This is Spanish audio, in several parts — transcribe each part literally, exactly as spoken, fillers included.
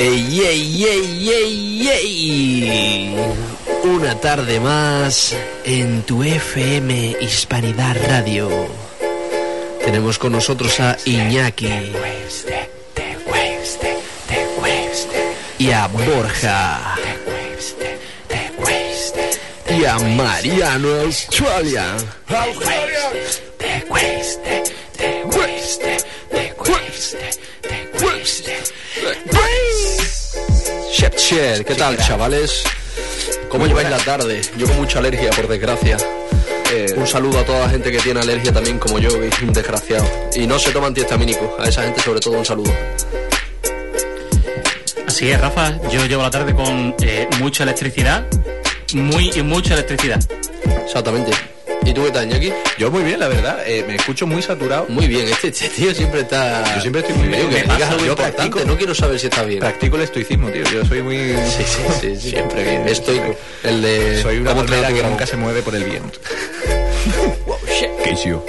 Ey, ey, ey, ey, ey. Una tarde más en tu F M Hispanidad Radio. Tenemos con nosotros a Iñaki y a Borja y a Mariano Australia. Shepcher, ¿qué tal, chavales? ¿Cómo lleváis la tarde? Yo con mucha alergia, por desgracia. Eh, un saludo a toda la gente que tiene alergia también, como yo, que es un desgraciado. Y no se toma antihistamínico. A esa gente, sobre todo, un saludo. Así es, Rafa. Yo llevo la tarde con eh, mucha electricidad. Muy y mucha electricidad. Exactamente. ¿Y tú qué tal, Iñaki? Yo muy bien, la verdad. Eh, me escucho muy saturado. Muy bien. Este, este tío siempre está... Yo siempre estoy muy bien. Que Me digas pasa, algo yo importante. practico, No quiero saber si está bien. Practico el estoicismo, tío. Yo soy muy... Sí, sí, sí. sí. Siempre bien. Estoico. El de... Soy una ¿Cómo palmera te que lo nunca se mueve por el viento. Wow, shit. ¿Qué hizo?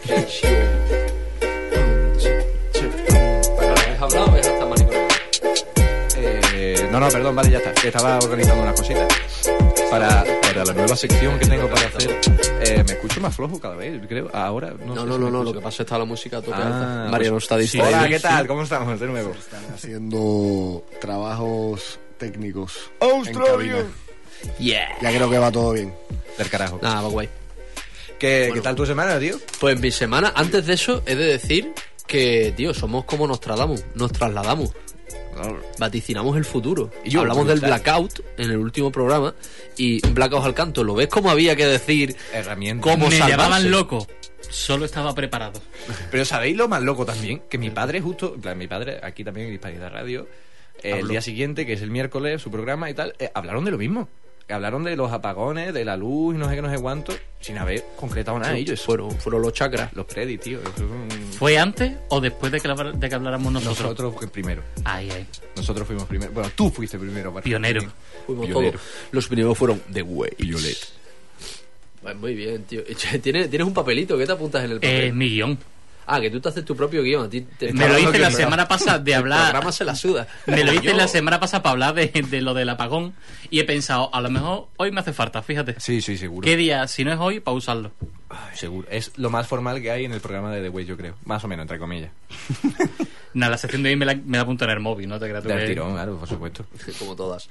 Eh, no, no, perdón, vale, ya está. Que estaba organizando unas cositas para, para la nueva sección que tengo para hacer. Eh, me escucho más flojo cada vez, creo. Ahora no. No, sé no, si no, me no, lo escucho. que pasa es que está la música a tope Ah, alta. pues- Mariano está distraído. Hola, ¿qué tal? ¿Cómo estamos de nuevo? Están haciendo trabajos técnicos Australia. en cabina. Yeah. Ya creo que va todo bien. Del carajo. Nada, va guay. ¿Qué, Bueno. ¿Qué tal tu semana, tío? Pues mi semana, antes de eso, he de decir que, tío, somos como nos trasladamos, nos trasladamos, vaticinamos el futuro. Y yo, Hablamos del brutal. blackout en el último programa y un blackout al canto. ¿Lo ves como había que decir? Herramienta. ¿Cómo Me salvarse? llamaban loco. Solo estaba preparado. Pero ¿sabéis lo más loco también? Que mi padre justo, en plan, mi padre aquí también en Hispanidad Radio, eh, el Habló. día siguiente, que es el miércoles, su programa y tal, eh, hablaron de lo mismo. Hablaron de los apagones, de la luz y no sé qué, no sé cuánto, sin haber concretado nada. Ellos Fueron, fueron los chakras. los predis, tío. Eso es un- ¿Fue antes o después de que, la- de que habláramos nosotros? Nosotros fue primero. Ay, ay. Nosotros fuimos primero. Bueno, tú fuiste primero. Barça. Pionero. Fuimos Pionero. todos. Los primeros fueron The Way. Violet. Pues muy bien, tío. ¿Tienes, tienes un papelito, ¿qué te apuntas en el papel? Eh, mi guión. Ah, que tú te haces tu propio guión. A ti te Me lo está hice dando la que- semana pasada de El hablar. programa se la suda. Me lo hice Yo- la semana pasada para hablar de, de lo del apagón. Y he pensado, a lo mejor hoy me hace falta, fíjate. Sí, sí, seguro. ¿Qué día? Si no es hoy, para usarlo. Seguro. Es lo más formal que hay en el programa de The Way, yo creo. Más o menos, entre comillas. Nada, la sección de hoy me la, me la apunto en el móvil, no te creas tú Del que- tirón, claro, por supuesto. Como todas.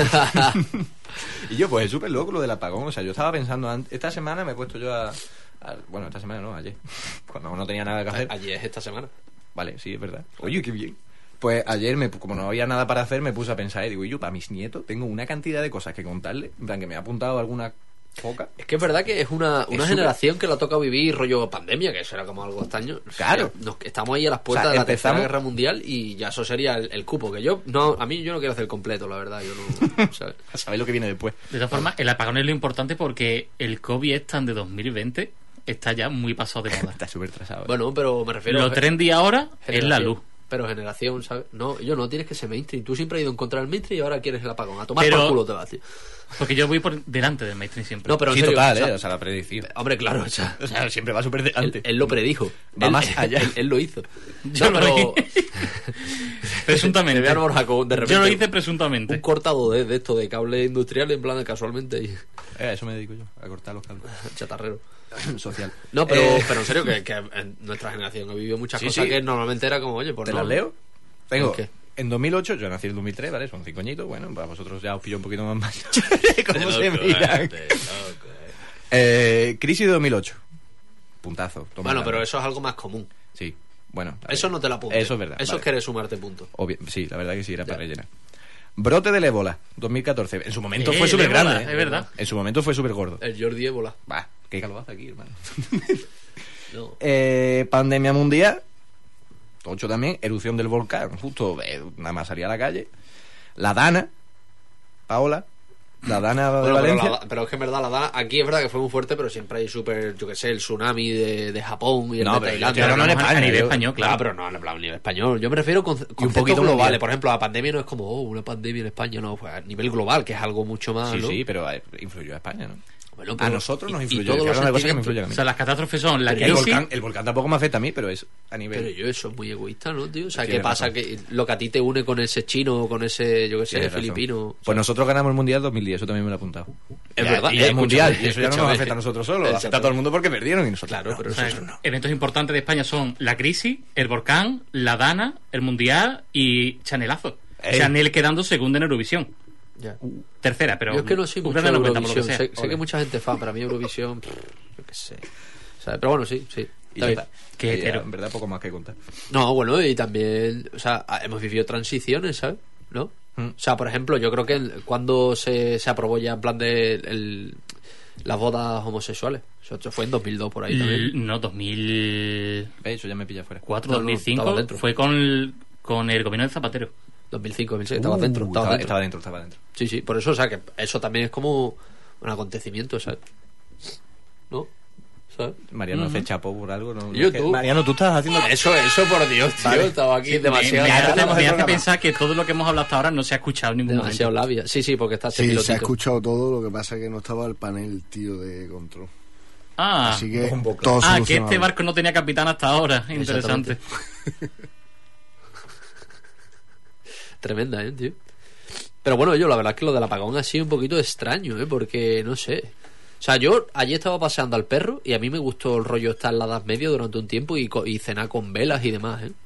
Y yo, pues es súper loco lo del apagón. O sea, yo estaba pensando, antes, esta semana me he puesto yo a, a- Bueno, esta semana no, ayer. Cuando no tenía nada que hacer. Allí es esta semana. Vale, sí, es verdad. Oye, qué bien. Pues ayer, me, como no había nada para hacer, me puse a pensar y digo, y yo, para mis nietos, tengo una cantidad de cosas que contarles. En plan, que me ha apuntado alguna poca. Es que es verdad que es una, una Es generación que le ha tocado vivir rollo pandemia, que eso era como algo extraño. Claro. Nos- estamos ahí a las puertas O sea, de la empezamos- Tercera Guerra Mundial y ya eso sería el, el cupo. Que yo, no, a mí yo no quiero hacer completo, la verdad. Yo no. ¿Sabes? ¿Sabéis lo que viene después? De todas formas, el apagón es lo importante porque el COVID es tan de dos mil veinte, está ya muy pasado de moda. Está súper trasado. Bueno, pero me refiero Lo a trendy ahora es la generación. luz. Pero generación, ¿sabes? No, yo no, tienes que ser mainstream. Tú siempre has ido en contra del mainstream y ahora quieres el apagón. A tomar Pero- por culo te vas, tío. Porque yo voy por delante del mainstream siempre. No, pero en sí, serio, total, o sea, ¿eh? O sea, la predicción. hombre, claro, o sea, O sea, siempre va súper él, delante. él lo predijo. Va Él- más allá. Él, él lo hizo. Yo No, lo pero... hice. Presuntamente. Te vean Borja con, de repente, Yo lo hice presuntamente. un cortado de, de esto de cable industrial en plan de casualmente y Eh, a eso me dedico yo, a cortar los cables. chatarrero. Social. No, pero, Eh, pero en serio que, que en nuestra generación ha vivido muchas Sí, cosas sí. que normalmente era como, oye, pues ¿Te no. las leo? Tengo. ¿En qué? En dos mil ocho, yo nací en dos mil tres, ¿vale? Son cinco añitos. Bueno, para vosotros ya os pillo un poquito más mayor. ¿Cómo se miran? Eh, crisis de dos mil ocho. Puntazo. toma Bueno, la- pero eso es algo más común. Sí, bueno. a Eso ver. no te la apuntes. Eso es verdad. Eso vale. es querer sumarte puntos. Obvio- sí, la verdad que sí, era para Ya. rellenar. Brote del ébola, dos mil catorce. En su momento Eh, fue el súper ébola, grande. ¿eh? es verdad. En su momento fue súper gordo. El Jordi Ébola. Bah, qué calor hace aquí, hermano. No. Eh, pandemia mundial. Tocho también. Erupción del volcán. Justo eh, nada más salía a la calle. La Dana. Paola. La Dana de Bueno, pero, Valencia. la- pero es que en verdad la da aquí es verdad que fue muy fuerte, pero siempre hay súper, yo que sé, el tsunami de, de Japón y el No, de pero yo Tailandia. estoy hablando en a- a España, nivel yo- español, Claro, claro. pero no en plan a nivel español. Yo me refiero con conceptos poquito globales. mundial. Por ejemplo, la pandemia no es como, oh, una pandemia en España, no, fue a nivel global, que es algo mucho más, Sí, ¿no? sí, pero eh, influyó a España, ¿no? Bueno, A pero- nosotros nos y- y influye. todos Claro, los una cosa que me sentimientos. influye a O mí. sea, las catástrofes son la El crisis... volcán, el volcán tampoco me afecta a mí, pero es a nivel... Pero yo, eso es muy egoísta, ¿no, tío? O sea, ¿qué Tienes pasa? razón. Que lo que a ti te une con ese chino o con ese, yo qué sé, Tienes razón. filipino. o Pues sea, nosotros ganamos el Mundial dos mil diez, eso también me lo he apuntado. Es Ya, verdad, Y eh, el Mundial, escúchame, y eso ya no nos escúchame. afecta a nosotros solos, afecta a todo el mundo porque perdieron y nosotros Claro, no. pero O sea, eso no. eventos importantes de España son la crisis, el volcán, la Dana, el Mundial y Chanelazo. Ey. Chanel quedando segunda en Eurovisión. Ya. Tercera, pero... Yo es que no soy mucho Ucrania de no cuenta por lo que Eurovisión. sea. Sé, sé que mucha gente es fan, para mí Eurovisión, pff, yo qué sé. O sea, pero bueno, sí, sí. Y Está ya bien. está. Qué Y ya, hetero. en verdad, poco más que contar. No, bueno, y también, o sea, hemos vivido transiciones, ¿sabes? ¿No? Mm. O sea, por ejemplo, yo creo que el- cuando se, se aprobó ya en plan de el- las bodas homosexuales, eso fue en dos mil dos por ahí también. L- No, dos mil Eso ya me pilla fuera. cuatro, No, no, dos mil cinco estaba dentro. fue con, con el gobierno de Zapatero. dos mil cinco, dos mil seis, estabas Uh, dentro, estabas estaba, dentro. estaba dentro, estaba dentro. Sí, sí, por eso, o sea, que eso también es como un acontecimiento, ¿sabes? ¿No? ¿Sabes? Mariano hace chapo por algo. ¿no? Yo, Es que- tú. Mariano, tú estás haciendo... Eso, eso, por Dios, tío, Vale. estaba aquí Me, demasiado, me hace, hablamos me del hace programa. pensar que todo lo que hemos hablado hasta ahora no se ha escuchado en ningún demasiado momento. labia. Sí, sí, porque está este Sí, se ha pilotito. escuchado todo, lo que pasa es que no estaba el panel, tío, de control. Ah, Así que un poco. todo ah que solucionado. este barco no tenía capitán hasta ahora. Interesante. Tremenda, ¿eh, tío? Pero bueno, yo la verdad es que lo del apagón ha sido un poquito extraño, ¿eh? Porque, no sé... O sea, yo ayer estaba paseando al perro y a mí me gustó el rollo estar en la Edad Media durante un tiempo y, co- y cenar con velas y demás, ¿eh?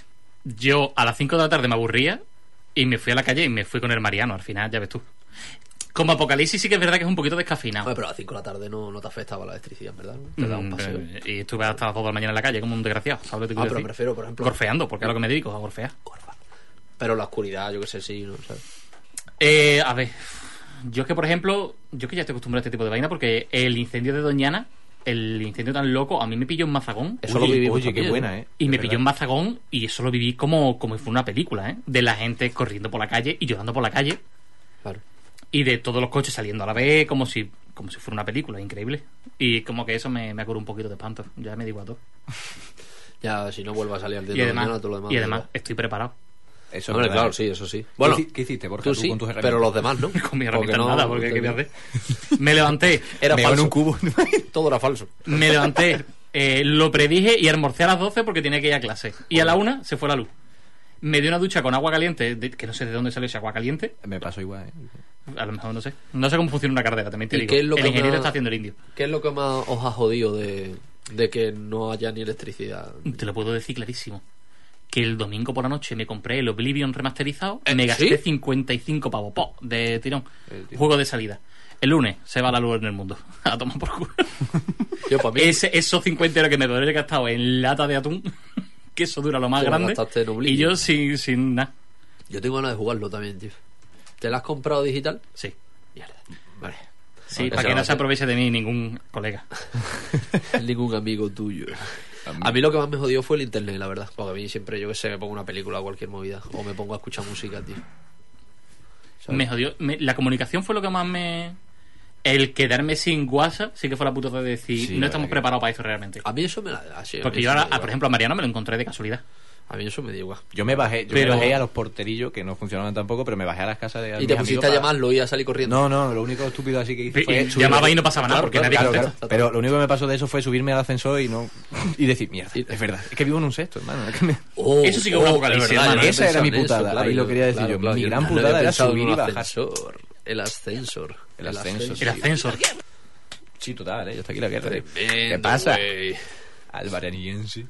Yo a las cinco de la tarde me aburría y me fui a la calle y me fui con el Mariano. Al final, ya ves tú. Como Apocalipsis sí que es verdad que es un poquito descafeinado. Hombre, pero a las cinco de la tarde no, no te afectaba la electricidad, ¿verdad? Te da un Mm, paseo. eh, Y estuve hasta las dos de la mañana en la calle como un desgraciado. ¿Sabes lo que te Ah, quiero pero decir? prefiero, por ejemplo... Gorfeando, porque es a lo que me dedico, a gorfear. Corva. Pero la oscuridad, yo qué sé, sí, ¿no? ¿Sabes? Eh, a ver, yo es que por ejemplo, yo que ya estoy acostumbrado a este tipo de vaina porque el incendio de Doñana, el incendio tan loco, a mí me pilló en Mazagón. Eso Oye, lo vivimos Oye, qué también, buena, ¿eh? ¿eh? Y De me verdad. pilló en Mazagón y eso lo viví como, como si fuera una película, ¿eh? De la gente corriendo por la calle y llorando por la calle Claro. y de todos los coches saliendo a la vez como si como si fuera una película, increíble. Y como que eso me, me curó un poquito de espanto, ya me digo a todo. Ya, si no vuelva a salir al día Y de además, mañana, todo lo demás... y de además verdad. estoy preparado. Eso es Hombre, verdad. claro, sí, eso sí. Bueno, Bueno, ¿qué hiciste, Borja? tú Tú sí, con tus pero los demás no. Con mi Porque herramienta no- nada, porque no ¿qué voy a tenía- hacer? Me levanté, Era Me van falso. un cubo. Todo era falso. me levanté, eh, lo predije y almorcé a las doce porque tenía que ir a clase. Y a la una se fue la luz. Me dio una ducha con agua caliente, de- que no sé de dónde salió ese agua caliente. Me pasó igual, ¿eh? A lo mejor no sé. No sé cómo funciona una cartera, también te ¿Y digo. qué es lo El que ingeniero más- está haciendo el indio. ¿Qué es lo que más os ha jodido de, de que no haya ni electricidad? Te lo puedo decir clarísimo. Que el domingo por la noche me compré el Oblivion remasterizado y ¿Eh, me gasté sí? cincuenta y cinco pavos ¡po! De tirón. Eh, tío. Juego de salida. El lunes se va la luz en el mundo. A tomar por culo. Yo, para mí, Ese, esos cincuenta euros que me podría haber gastado en lata de atún, que eso dura lo más Te lo grande. gastaste en Y Oblivion. yo sin, sin nada. yo tengo ganas de jugarlo también, tío. ¿Te la has comprado digital? Sí. Mierda. Vale. Sí, Vale, para ese que no va a se ser. aproveche de mí ningún colega. Ningún amigo tuyo. A mí lo que más me jodió fue el internet, la verdad. Porque a mí siempre, yo que sé, me pongo una película o cualquier movida. O me pongo a escuchar música, tío. ¿Sabes? Me jodió. me- la comunicación fue lo que más me. El quedarme sin WhatsApp sí que fue la puta de decir. Sí, no la estamos verdad que- preparados para eso realmente. A mí eso me la da, sí, a Porque mí yo eso ahora, me da a- por igual. ejemplo, a Mariano me lo encontré de casualidad. A mí eso me da igual. Yo me bajé, yo Pero- me bajé a los porterillos que no funcionaban tampoco, pero me bajé a las casas de Y mis te amigos pusiste a para- llamarlo y a salir corriendo. No, no, lo único estúpido así que hice Y- fue y subirme- llamaba y no pasaba nada Claro, porque claro, nadie Claro, contesta. claro. Pero lo único que me pasó de eso fue subirme al ascensor y no y decir, mierda, es verdad, es que vivo en un sexto, hermano. es que me- Oh, Eso sí que es un oh, apocalipsis, verdad, hermano. yo no he Esa era pensado mi en eso, putada, claro, ahí lo yo- quería decir yo. Mi yo gran no lo he putada era pensado en subir un y bajar. ascensor. El ascensor. El ascensor, El ascensor. Sí, total, ¿eh? Yo hasta aquí la guerra. tío. Tremendo, ¿Qué pasa? güey. Albaraniense.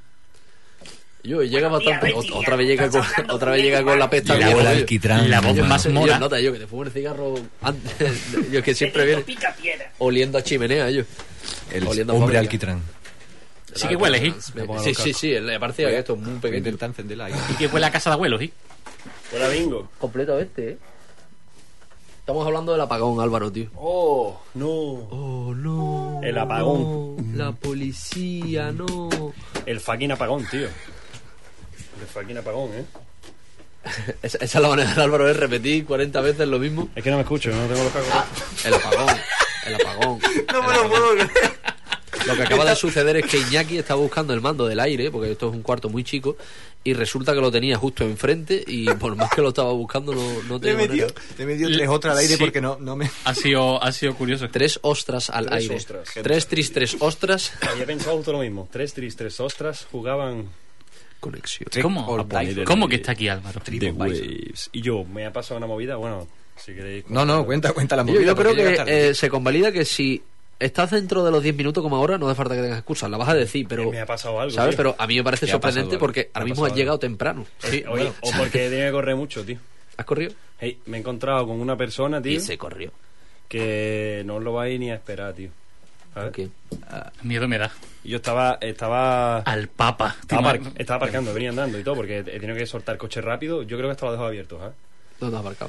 Yo llega bastante. ot- Otra vez llega con, otra vez llega con la pesta. La viejo, bola tío. alquitrán. La voz Yo- más yo mora. nota yo que te fumo el cigarro antes. Yo es que siempre viene oliendo a chimenea yo. El Oliendo a hombre fábrica. alquitrán. Sí que huele, ¿sí? Me pongo Sí, los sí, cascos. sí. Le parecía que esto es muy pequeño. Intenta encenderla ahí. Y que huele a casa de abuelos, ¿sí? Hola, bingo. Completamente, ¿eh? Estamos hablando del apagón, Álvaro, tío. Oh, no. Oh, no. El apagón. La policía, no. El fucking apagón, tío. El fucking apagón, ¿eh? Esa, esa es la manera de Álvaro, es repetir cuarenta veces lo mismo. Es que no me escucho, no tengo los cascos. El apagón. El apagón. No me lo puedo creer. Lo que acaba de suceder es que Iñaki estaba buscando el mando del aire, porque esto es un cuarto muy chico, y resulta que lo tenía justo enfrente y por más que lo estaba buscando no, no Le tenía metió, manera. le metió tres ostras al aire Sí. porque no, no me... Ha sido, ha sido curioso. Tres ostras al Tres aire. ostras. Tres tris, tres ostras. Había pensado justo lo mismo. Tres tris, tres ostras jugaban Conexión. ¿Cómo? All Bites. ¿Cómo que está aquí Álvaro? The Waves. Y yo, me ha pasado una movida, bueno, si queréis... No, no, cuenta, cuenta la Yo, movida. yo creo porque que llega tarde. eh, se convalida que si estás dentro de los diez minutos como ahora, no hace falta que tengas excusas, la vas a decir, pero... Me ha pasado algo, ¿sabes? tío. Pero a mí me parece ¿Qué ha pasado sorprendente algo? porque ha ahora mismo has pasado llegado algo? temprano. Sí, oye, o porque tiene que correr mucho, tío. ¿Has corrido? Hey, me he encontrado con una persona, tío, Y se corrió. que no os lo vais ni a esperar, tío. ¿Sabes? ¿Por qué? Miedo me da. Y yo estaba... estaba... Al Papa. Estaba, par- estaba aparcando, venía andando y todo, porque he tenido que soltar coche rápido. Yo creo que esto lo he dejado abierto, ¿sabes? ¿Dónde has aparcado?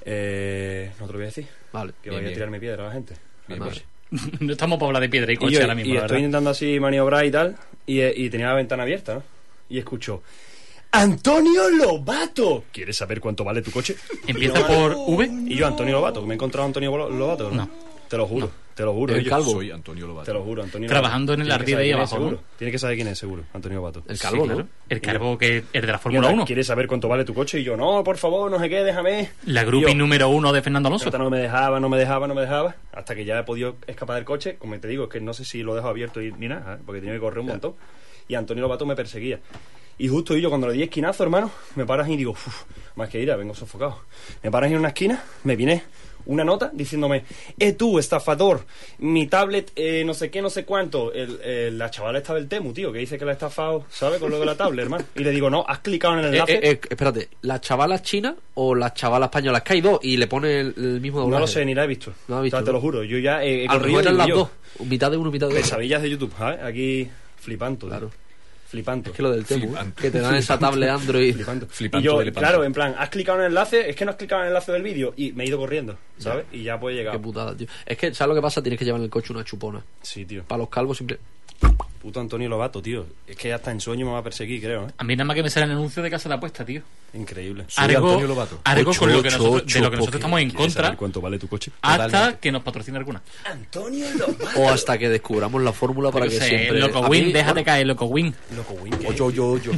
Eh, no te lo voy a decir. Vale. Que Bien, vaya a bien. tirarme piedra a la gente. Bien, Al bien. coche. No estamos para hablar de piedra y Y, coche yo- ahora mismo, y la estoy verdad. intentando así maniobrar y tal, y, eh, y tenía la ventana abierta, ¿no? Y escucho... ¡Antonio Lobato! ¿Quieres saber cuánto vale tu coche? Empieza Y yo, por "Oh". V. Y yo, Antonio Lobato, que me he encontrado a Antonio Lo- Lobato. No. Te lo juro, te lo juro. El Y yo, calvo. Soy Antonio Lobato. Te lo juro, Antonio Trabajando en el Lobato. Tiene que ardid saber ahí quién es, abajo, seguro. Tiene que saber quién es, seguro. Antonio Lobato. El Sí, calvo, claro. ¿no? El calvo que es el de la Y Fórmula ahora, uno. ¿quieres saber cuánto vale tu coche? Y yo, no, por favor, no sé qué, déjame. La Y groupie yo, número uno de Fernando Alonso. Esta no me dejaba, no me dejaba, no me dejaba. Hasta que ya he podido escapar del coche. Como te digo, es que no sé si lo dejo abierto y- ni nada, ¿eh? Porque tenía que correr un montón. Y Antonio Lobato me perseguía. Y justo yo, cuando le di esquinazo, hermano, me paras y digo, uff, más que ir, vengo sofocado. Me paras en una esquina, me viene una nota diciéndome, eh tú, estafador, mi tablet, eh, no sé qué, no sé cuánto. El, el- la chavala esta del Temu, tío, que dice que la ha estafado, ¿sabes? Con lo de la tablet, hermano. Y le digo, no, has clicado en el Eh, enlace. eh, eh, espérate, ¿la chavala china o la chavala española? Es que hay dos y le pone el, el mismo doblaje. No lo sé, ni la he visto. No la he visto, O sea, te ¿no? lo juro. Yo ya he, he A lo corrido mejor eran y las yo, dos. Mitad de uno, mitad de otro. pesadillas de YouTube, ¿sabes? Aquí flipando, tío. Claro. Flipando. Es que lo del Temu, Flipante. que te dan esa tablet Android. Flipando. Flipando Y yo, del claro, en plan, has clicado en el enlace, es que no has clicado en el enlace del vídeo y me he ido corriendo, ¿sabes? Y ya pues he Qué llegado. putada, tío. Es que, ¿sabes lo que pasa? Tienes que llevar en el coche una chupona. Sí, tío. Para los calvos siempre... Puto Antonio Lobato, tío. Es que hasta en sueño me va a perseguir, creo, ¿eh? A mí nada más que me sale el anuncio de casa de apuesta, tío. Increíble. Soy Algo, Antonio Lobato. algo Ocho, con lo que ocho, nosotros, ocho, de lo que nosotros porque estamos en ¿Quieres saber contra cuánto vale tu coche? hasta Totalmente. que nos patrocine alguna. Antonio Lobato. O hasta que descubramos la fórmula para Yo que qué sé, siempre... Loco A mí, Win, déjate bueno, caer, Loco Win. Loco, Win. ¿qué? Oyo, yo, yo.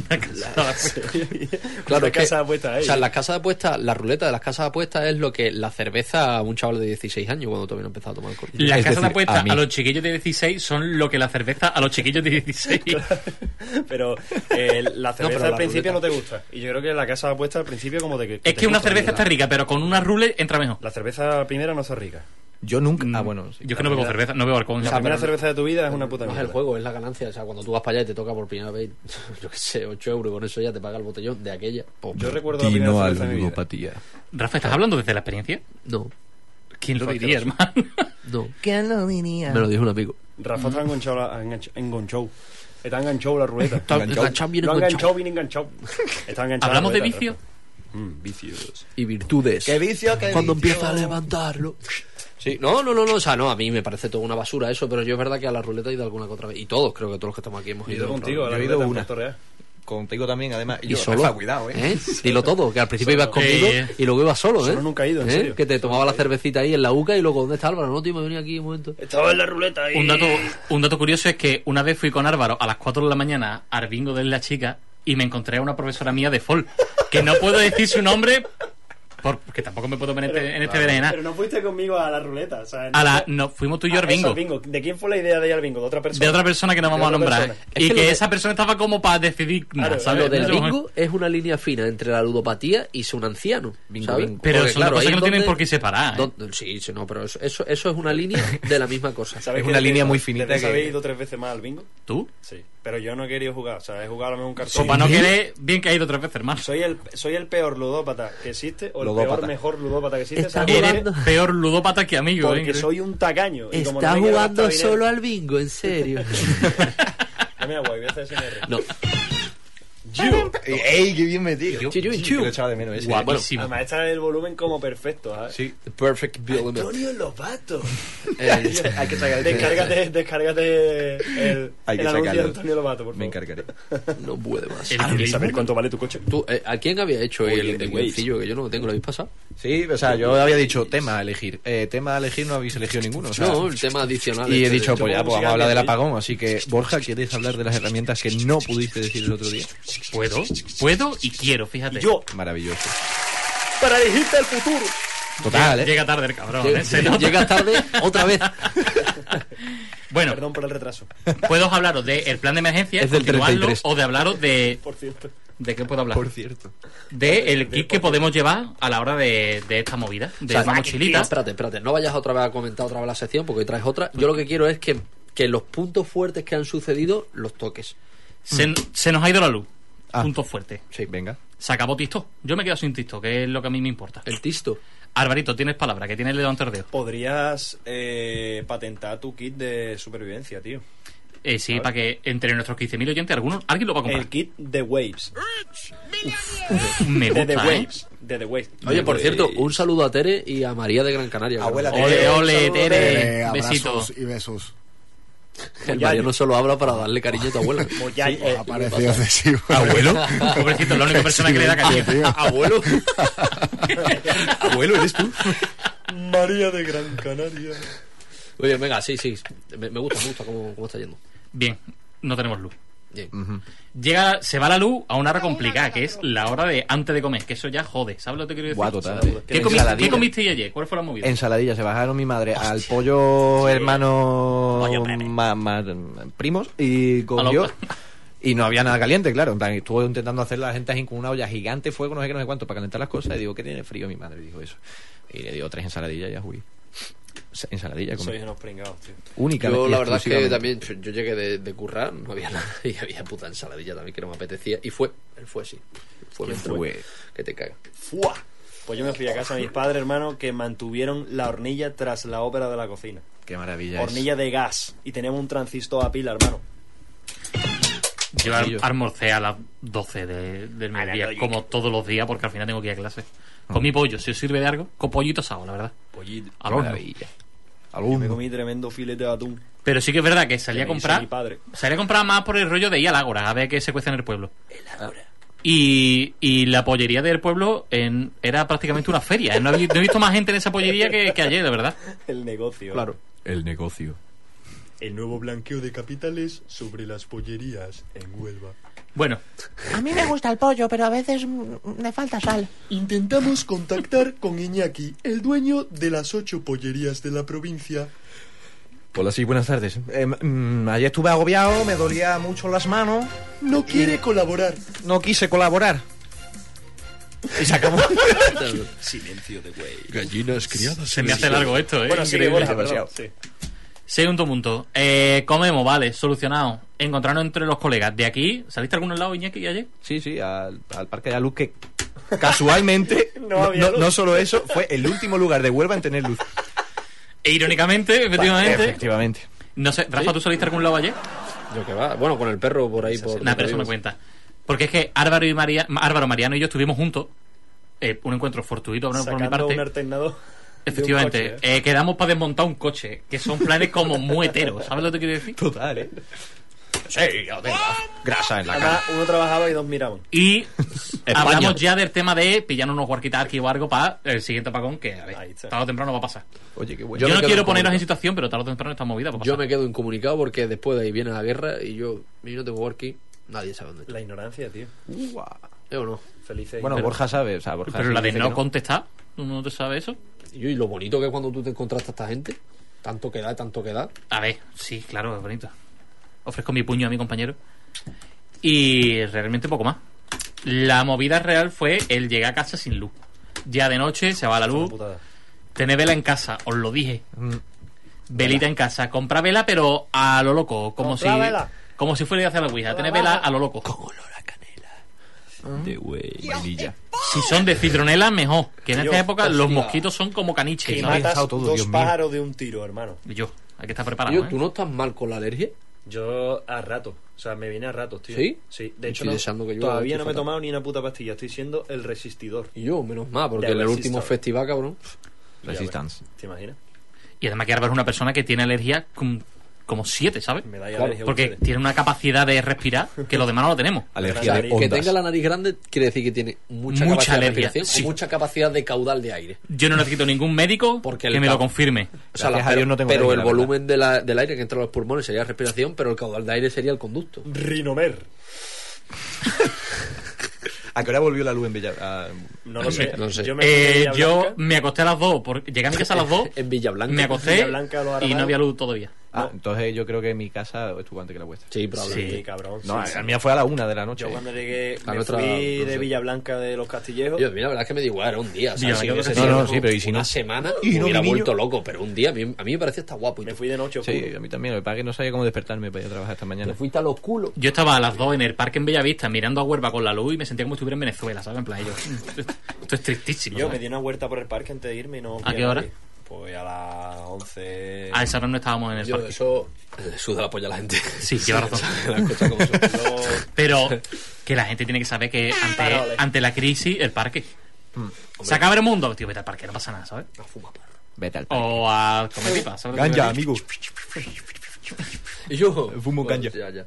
Claro, Una es que, casa de apuestas ahí. o sea, las casas de apuestas, la ruleta de las casas de apuestas es lo que la cerveza a un chaval de dieciséis años cuando todavía no ha empezado a tomar alcohol. Las Es casas de decir, apuestas a mí. a, los chiquillos de dieciséis son lo que la cerveza a los chiquillos de dieciséis. Pero eh, la cerveza pero al la principio ruleta. no te gusta. Y yo creo que la casa de apuestas al principio como de que... Es que una cerveza está rica, pero con una rule entra mejor. La cerveza primera no está rica. Yo nunca... Ah, bueno, sí. Yo es que no bebo cerveza, no bebo alcohol. La no. primera pero- cerveza de tu vida es una puta No es mierda. el juego, es la ganancia. O sea, cuando tú vas para allá y te toca por primera vez, yo qué sé, ocho euros, con eso ya te paga el botellón de aquella. Pues, Yo recuerdo la primera Tino a cerveza de mi vida. ludopatía. Rafa, ¿estás hablando desde la experiencia? no, ¿Quién lo Fue diría, asqueroso. hermano? no. ¿Quién lo diría? Me lo dijo un amigo. Rafa está enganchado, la- enganch- enganchado. Está enganchado la ruleta. Está enganchado, bien Lo ha enganchado. enganchado, bien enganchado. Está enganchado. ¿Hablamos la de ruleta, vicio? Rafa. Mm, vicios. Y virtudes. ¿Qué vicio, qué Cuando vicio? empieza a levantarlo. Sí, no, no, no, no, o sea, no, a mí me parece toda una basura eso, pero yo es verdad que a la ruleta he ido alguna que otra vez. Y todos, creo que todos los que estamos aquí hemos Y ido. yo contigo, a la Yo he ido ruleta en una. Puerto Real. Contigo también, además. Y, Y yo, solo. Rafa, cuidado, ¿eh? ¿Eh? Dilo todo, que al principio ibas conmigo Eh, y luego ibas solo, ¿eh? solo nunca he ido, en ¿Eh? serio. Que te tomaba la cervecita ahí en la uca y luego, ¿dónde está Álvaro? No, tío, me venía aquí un momento. Estaba en la ruleta y... Un dato, un dato curioso es que una vez fui con Álvaro a las cuatro de la mañana al bingo de la chica y me encontré a una profesora mía de F O L, que no puedo decir su nombre por- porque tampoco me puedo meter en este, en este berenjenal. Pero no fuiste conmigo a la ruleta, o sea... A la, no- no, fuimos tú y yo Ah, al eso, bingo. al bingo. ¿De quién fue la idea de ir al bingo? ¿De otra persona? De otra persona que no De vamos a otra nombrar. persona. Es Y que que, lo de- esa persona estaba como para decidir nada, Claro, ¿sabes? Lo del Eso- bingo es una línea fina entre la ludopatía y ser un anciano. Bingo, ¿sabes? bingo. Pero Porque, son dos cosas ahí que no es tienen donde- por qué separar, ¿eh? donde- sí, sí, no, pero eso, eso, eso es una línea de la misma cosa. ¿Sabes Es que una desde- línea muy finita desde que- habéis ido tres veces más al bingo? ¿Tú? Sí. Pero yo no he querido jugar, o sea, he jugado a lo mejor un cartón. Pues para no querer, bien que ha ido tres veces, hermano. Soy el, soy el peor ludópata que existe o el Ludópata. peor mejor ludópata que existe. Está ¿sabes por qué? jugando- Eres peor ludópata que amigo. Porque ¿eh? soy un tacaño. y como Está no me quiero jugando gastar dinero- solo al bingo, en serio. Dame agua y voy a hacer S M R. No. ¡Ey, qué bien metido! Chiu, Sí, chiu. que lo echaba de menos ese. Guapísimo. Además está el volumen como perfecto, ¿sabes? Sí. The perfect bill. Antonio Lobato. Eh, Hay que sacar ese- Descárgate, descárgate el, Hay que el anuncio de sacarlo. Antonio Lobato, por favor. Me encargaré. no puede más. El ¿Quieres saber turismo. cuánto vale tu coche? Tú, eh, ¿a quién había hecho Oye, el, The el Waves. guioncillo que yo no lo tengo? ¿Lo habéis pasado? Sí, o sea, yo había dicho tema a elegir. Eh, tema a elegir no habéis elegido ninguno. O sea, No, el tema adicional. y he este, dicho, pues ya, como pues vamos a hablar del música apagón. Así que, Borja, ¿quieres hablar de las herramientas que no pudiste decir el otro día? Puedo, puedo y quiero, fíjate. Yo, Maravilloso. para elegirte el futuro. Total, ¿eh? Llega tarde el cabrón, Llega- ¿eh? Se nota. Llegas tarde otra vez. Bueno, Perdón por el retraso, puedo hablaros del plan de emergencia, Es del continuarlo, treinta y tres. o de hablaros de... por cierto. ¿De qué puedo hablar? Por cierto. De el kit que podemos llevar a la hora de, de esta movida. De una mochilita. No, espérate, espérate. No vayas otra vez a comentar otra vez la sección porque hoy traes otra. Yo lo que quiero es que, que los puntos fuertes que han sucedido los toques. Se, se nos ha ido la luz. Ah. Punto fuerte. Sí, venga. Se acabó TikTok. Yo me quedo sin TikTok, que es lo que a mí me importa. El tisto. Alvarito, tienes palabra, que tienes el dedo ante el dedo. Podrías eh, patentar tu kit de supervivencia, tío. Eh, sí, para que entre nuestros quince mil oyentes, algunos, alguien lo va a comprar. El kit de Waves. Me De The gusta, ¿eh? Waves. De The Waves. Oye, por Eh, cierto, un saludo a Tere y a María de Gran Canaria. Abuela creo. Ole, Eh, ole, saludo, Tere. Eh, Besito. abrazos y besos. El Mario no solo habla para darle cariño a tu abuela. Moyay, eh, Ha parecido excesivo. ¿Abuelo? Pobrecito, es la única persona que le da cariño. Abuelo. Abuelo, ¿eres tú? María de Gran Canaria. Oye, venga, sí, sí. Me, me gusta, me gusta cómo, cómo está yendo. Bien, no tenemos luz. Bien. Llega, se va la luz a una hora complicada, que es la hora de antes de comer, que eso ya jode, ¿sabes lo que te quiero decir? Guau, total. eh. ¿Qué, comiste, Ensaladilla. ¿Qué comiste ayer? ¿Cuál fue la movida? Ensaladilla, se bajaron mi madre al pollo hermano Pollo bebé. ma- ma- primos y cogió A lo- y no había nada caliente, claro. En plan, estuvo intentando hacer la gente así con una olla gigante, fuego, no sé qué, no sé cuánto, para calentar las cosas. Y digo, ¿qué tiene frío mi madre? Dijo eso. Y le dio tres ensaladillas y ya jugué. Ensaladilla, como Sois unos pringados, tío. única. Yo y la verdad es que exclusivamente. también yo llegué de, de currar, no había nada y había puta ensaladilla también que no me apetecía y fue, él fue así. Fue, me entró, fue? que te caga. ¡Fua! Pues yo me fui a casa de mis padres, hermano, que mantuvieron la hornilla tras la ópera de la cocina. Qué maravilla. es. Hornilla de gas. Y teníamos un transistor a pila, hermano. Yo al- Yo. almorcé a las doce de, del mediodía, como todos los días, porque al final tengo que ir a clase. Con mi pollo, si os sirve de algo, con pollito asado, la verdad. Pollito. Al Qué horno. maravilla. Me Alumno. comí tremendo filete de atún. Pero sí que es verdad que salí a Que me hizo comprar. mi padre. Salí a comprar más por el rollo de ir al Ágora, a ver qué se cuece en el pueblo. Y, y la pollería del pueblo en- era prácticamente una feria. No he, no he visto más gente en esa pollería que, que ayer, de verdad. El negocio. Claro. El negocio. El nuevo blanqueo de capitales sobre las pollerías en Huelva. Bueno, A mí me gusta el pollo, pero a veces mm, me falta sal. Intentamos contactar con Iñaki, el dueño de las ocho pollerías de la provincia. Hola, sí, buenas tardes. Eh, mm, ayer estuve agobiado, me dolía mucho las manos, No quiere colaborar. no quise colaborar. Y se acabó. Silencio de güey. Gallinas criadas. se me hace largo esto, ¿eh? Bueno, sí, Increíble. Borja, demasiado. perdón. Sí. Segundo punto. Eh, comemos, vale, solucionado. Encontrarnos entre los colegas. De aquí, ¿saliste a algún lado, Iñaki, ayer? Sí, sí, al, al Parque de la Luz, que casualmente, No no, había no- luz. no solo eso, fue el último lugar de Huelva en tener luz. E irónicamente, efectivamente. Efectivamente. No sé, Rafa, ¿tú saliste a algún lado ayer? Yo que va. Bueno, con el perro por ahí. Por Nada, pero eso me cuenta. Porque es que Álvaro, y María, Álvaro, Mariano y yo estuvimos juntos. Eh, un encuentro fortuito por mi Sacando parte. un alternador. Efectivamente. de un coche, ¿eh? Eh, quedamos para desmontar un coche. Que son planes como muy heteros. ¿Sabes lo que te quiero decir? Total, ¿eh? Sí, yo tengo grasa en la cara. Además, uno trabajaba y dos miraban. Y hablamos ya del tema de pillar unos walkie-talkie o algo para el siguiente apagón. Que, a ver, Ahí está. tarde o temprano va a pasar. Oye, qué bueno. Yo, Yo me no quedo quiero en poneros en comunicado. situación, pero tarde o temprano esta movida va a pasar. Yo me quedo incomunicado porque después de ahí viene la guerra y yo, y no tengo working. Nadie sabe dónde estoy. La ignorancia, tío. ¿Eh o no? Felices. Bueno, Pero- Borja sabe, o sea, Borja Pero sí la de dice no, que contestar, ¿tú no te sabes eso? Y yo, y lo bonito que es cuando tú te encontraste a esta gente. Tanto que da, tanto que da. A ver, sí, claro, es bonito. Ofrezco mi puño a mi compañero. Y realmente poco más. La movida real fue el llegar a casa sin luz. Ya de noche se va la Una luz. putada. Tener vela en casa, os lo dije. Mm. Velita en casa. Comprar vela, pero a lo loco. Como si, Comprar vela. como si fuera a hacer la ouija. Tener vela a lo loco. de güey, vainilla. Si son de citronela, mejor. Que en Tío, esta época los hostia. mosquitos son como caniches. Que no ¿sabes? había matas pensado todo, dos Dios mío. pájaros de un tiro, hermano. Y yo, hay que estar preparado. Tío, ¿eh? ¿tú no estás mal con la alergia? Yo a rato. O sea, me viene a ratos, tío. ¿Sí? Sí. De Estoy hecho, no- deseando que yo todavía esté no me he fatal. tomado ni una puta pastilla. Estoy siendo el resistidor. Y yo, menos mal, porque De en el resistor. último festival, cabrón. Resistance. ¿Te imaginas? Y además que Álvaro es una persona que tiene alergia con como siete, ¿sabes? Me da ya Claro, alergia a Porque ustedes. tiene una capacidad de respirar que los demás no lo tenemos. Alergia de Que ondas. tenga la nariz grande quiere decir que tiene mucha, Mucha capacidad alergia, de respiración sí. o mucha capacidad de caudal de aire. Yo no necesito ningún médico Porque el que me lo cab- confirme. O sea, Gracias la- a Dios pero, no tengo pero alergia, el la verdad. volumen de la- del aire que entra a los pulmones sería respiración, pero el caudal de aire sería el conducto. Rinomer. ¿A qué hora volvió la luz en Villa? a- No lo sé. No sé. Yo me fui de Eh, Villa yo Blanca. me acosté a las dos, porque llegué a mi casa a las dos, En Villablanca. me acosté Villa Blanca, los y Aramados. no había luz todavía. Ah, entonces yo creo que mi casa estuvo antes que la vuestra. Sí, probablemente. Sí, cabrón. No, sí, sí. la mía fue a la una de la noche. Yo cuando llegué, La me nuestra, fui no de sé. Villablanca de los Castillejos. Yo, mira, la verdad es que me da igual, era un día. ¿sabes? Sí, Si yo hubiese creo que sido sí. No, no, sí, pero ¿y si una no? semana Y me no, hubiera mi niño. vuelto loco, pero un día a mí, a mí me parece estar guapo. y Me todo. fui de noche oscuro. Sí, a mí también. Lo que pasa es que no sabía cómo despertarme para ir a trabajar esta mañana. Te fuiste a los culos. Yo estaba a las dos en el parque en Bellavista mirando a Huelva con la luz y me sentía como si estuviera en Venezuela, ¿sabes? En plan, yo, esto es tristísimo. Yo me ¿sabes? di una vuelta por el parque antes de irme y no. ¿A vi qué hora? nadie. Pues a las once. A esa hora no estábamos en el Yo, parque. eso eh, suda la polla a la gente. Sí, lleva razón. Las cosas como son. Luego- Pero que la gente tiene que saber que ante, Parole. ante la crisis, el parque. Se acaba el mundo, tío, vete al parque, no pasa nada, ¿sabes? A fumar, perro. Vete al parque. O a comer pipas, ¿sabes? lo que Ganja, te digo? amigo. Y yo Fumo bueno, ganja. Ya, ya.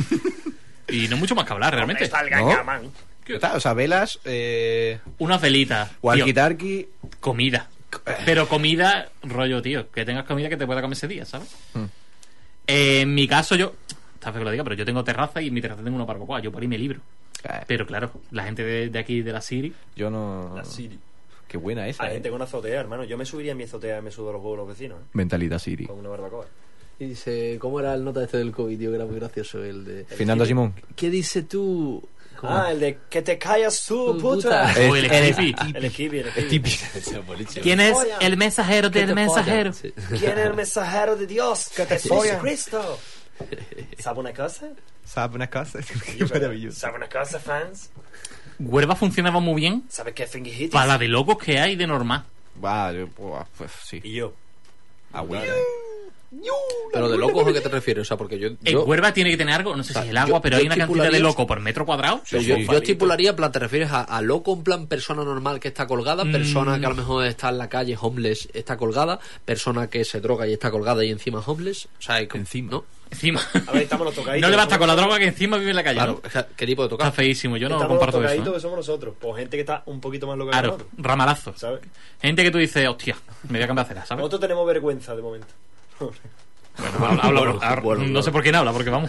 Y no mucho más que hablar, realmente. Está el ¿No? Gangaman. Ya está, o sea, velas, eh, Unas velitas, tío, walkie-talkie. comida. Pero comida, rollo, tío, que tengas comida que te pueda comer ese día, ¿sabes? Hmm. Eh, en mi caso, yo, está feo que lo diga, pero yo tengo terraza y en mi terraza tengo una barbacoa, yo por ahí me libro. Eh, Pero claro, la gente de, de aquí, de la City, Yo no. La Siri. Qué buena esa. Hay eh. gente con azotea, hermano. Yo me subiría a mi azotea y me subo a los huevos los vecinos, ¿eh? Mentalidad Siri. Con una barbacoa. Y dice, ¿cómo era el nota este del COVID, tío? Que era muy gracioso el de... Fernando Simón. ¿Qué dices tú? ¿Cómo? Ah, el de que te callas tú, Tu puta. puta. o el el- Skippy. El esquivi, el Es esquivi. típico. Ese es buenísimo. ¿Quién es Follan. el mensajero ¿Qué del te mensajero? follan? Sí. ¿Quién es el mensajero de Dios? Que te follan. Cristo. ¿Sabe una cosa? ¿Sabes una cosa? Qué maravilloso. ¿Sabe una cosa, fans? Huelva funcionaba muy bien ¿Sabes qué es fingijitis? para la de locos que hay de normal. Va, yo, buah, pues sí. Y yo. Agüita. ¿Pero de locos a qué te refieres? O sea, porque yo... En yo Huelva tiene que tener algo, no sé si sea, es el agua, yo- pero yo hay una cantidad de estipularía- loco por metro cuadrado. pero yo, Son yo falitos. estipularía, en plan, ¿te refieres a, a loco en plan persona normal que está colgada? Persona que a lo mejor está en la calle, homeless, está colgada? Persona que se droga y está colgada y encima homeless? O sea, hay como- Encima. ¿no? Encima. A ver, estamos los tocaditos. No le basta somos con la nosotros. droga que encima vive en la calle, Claro, ¿no? es que- ¿qué tipo de Está tocar? feísimo, yo no Estamos los comparto tocaditos eso. que ¿eh? somos nosotros. Pues gente que está un poquito más loca que Claro, nosotros. ramalazo. ¿Sabes? Gente que tú dices, hostia, me voy a cambiar de acera, ¿sabes? Nosotros tenemos vergüenza de momento. Bueno, habla- habla- Bueno, habla- bueno, no bueno. sé por quién habla, porque vamos.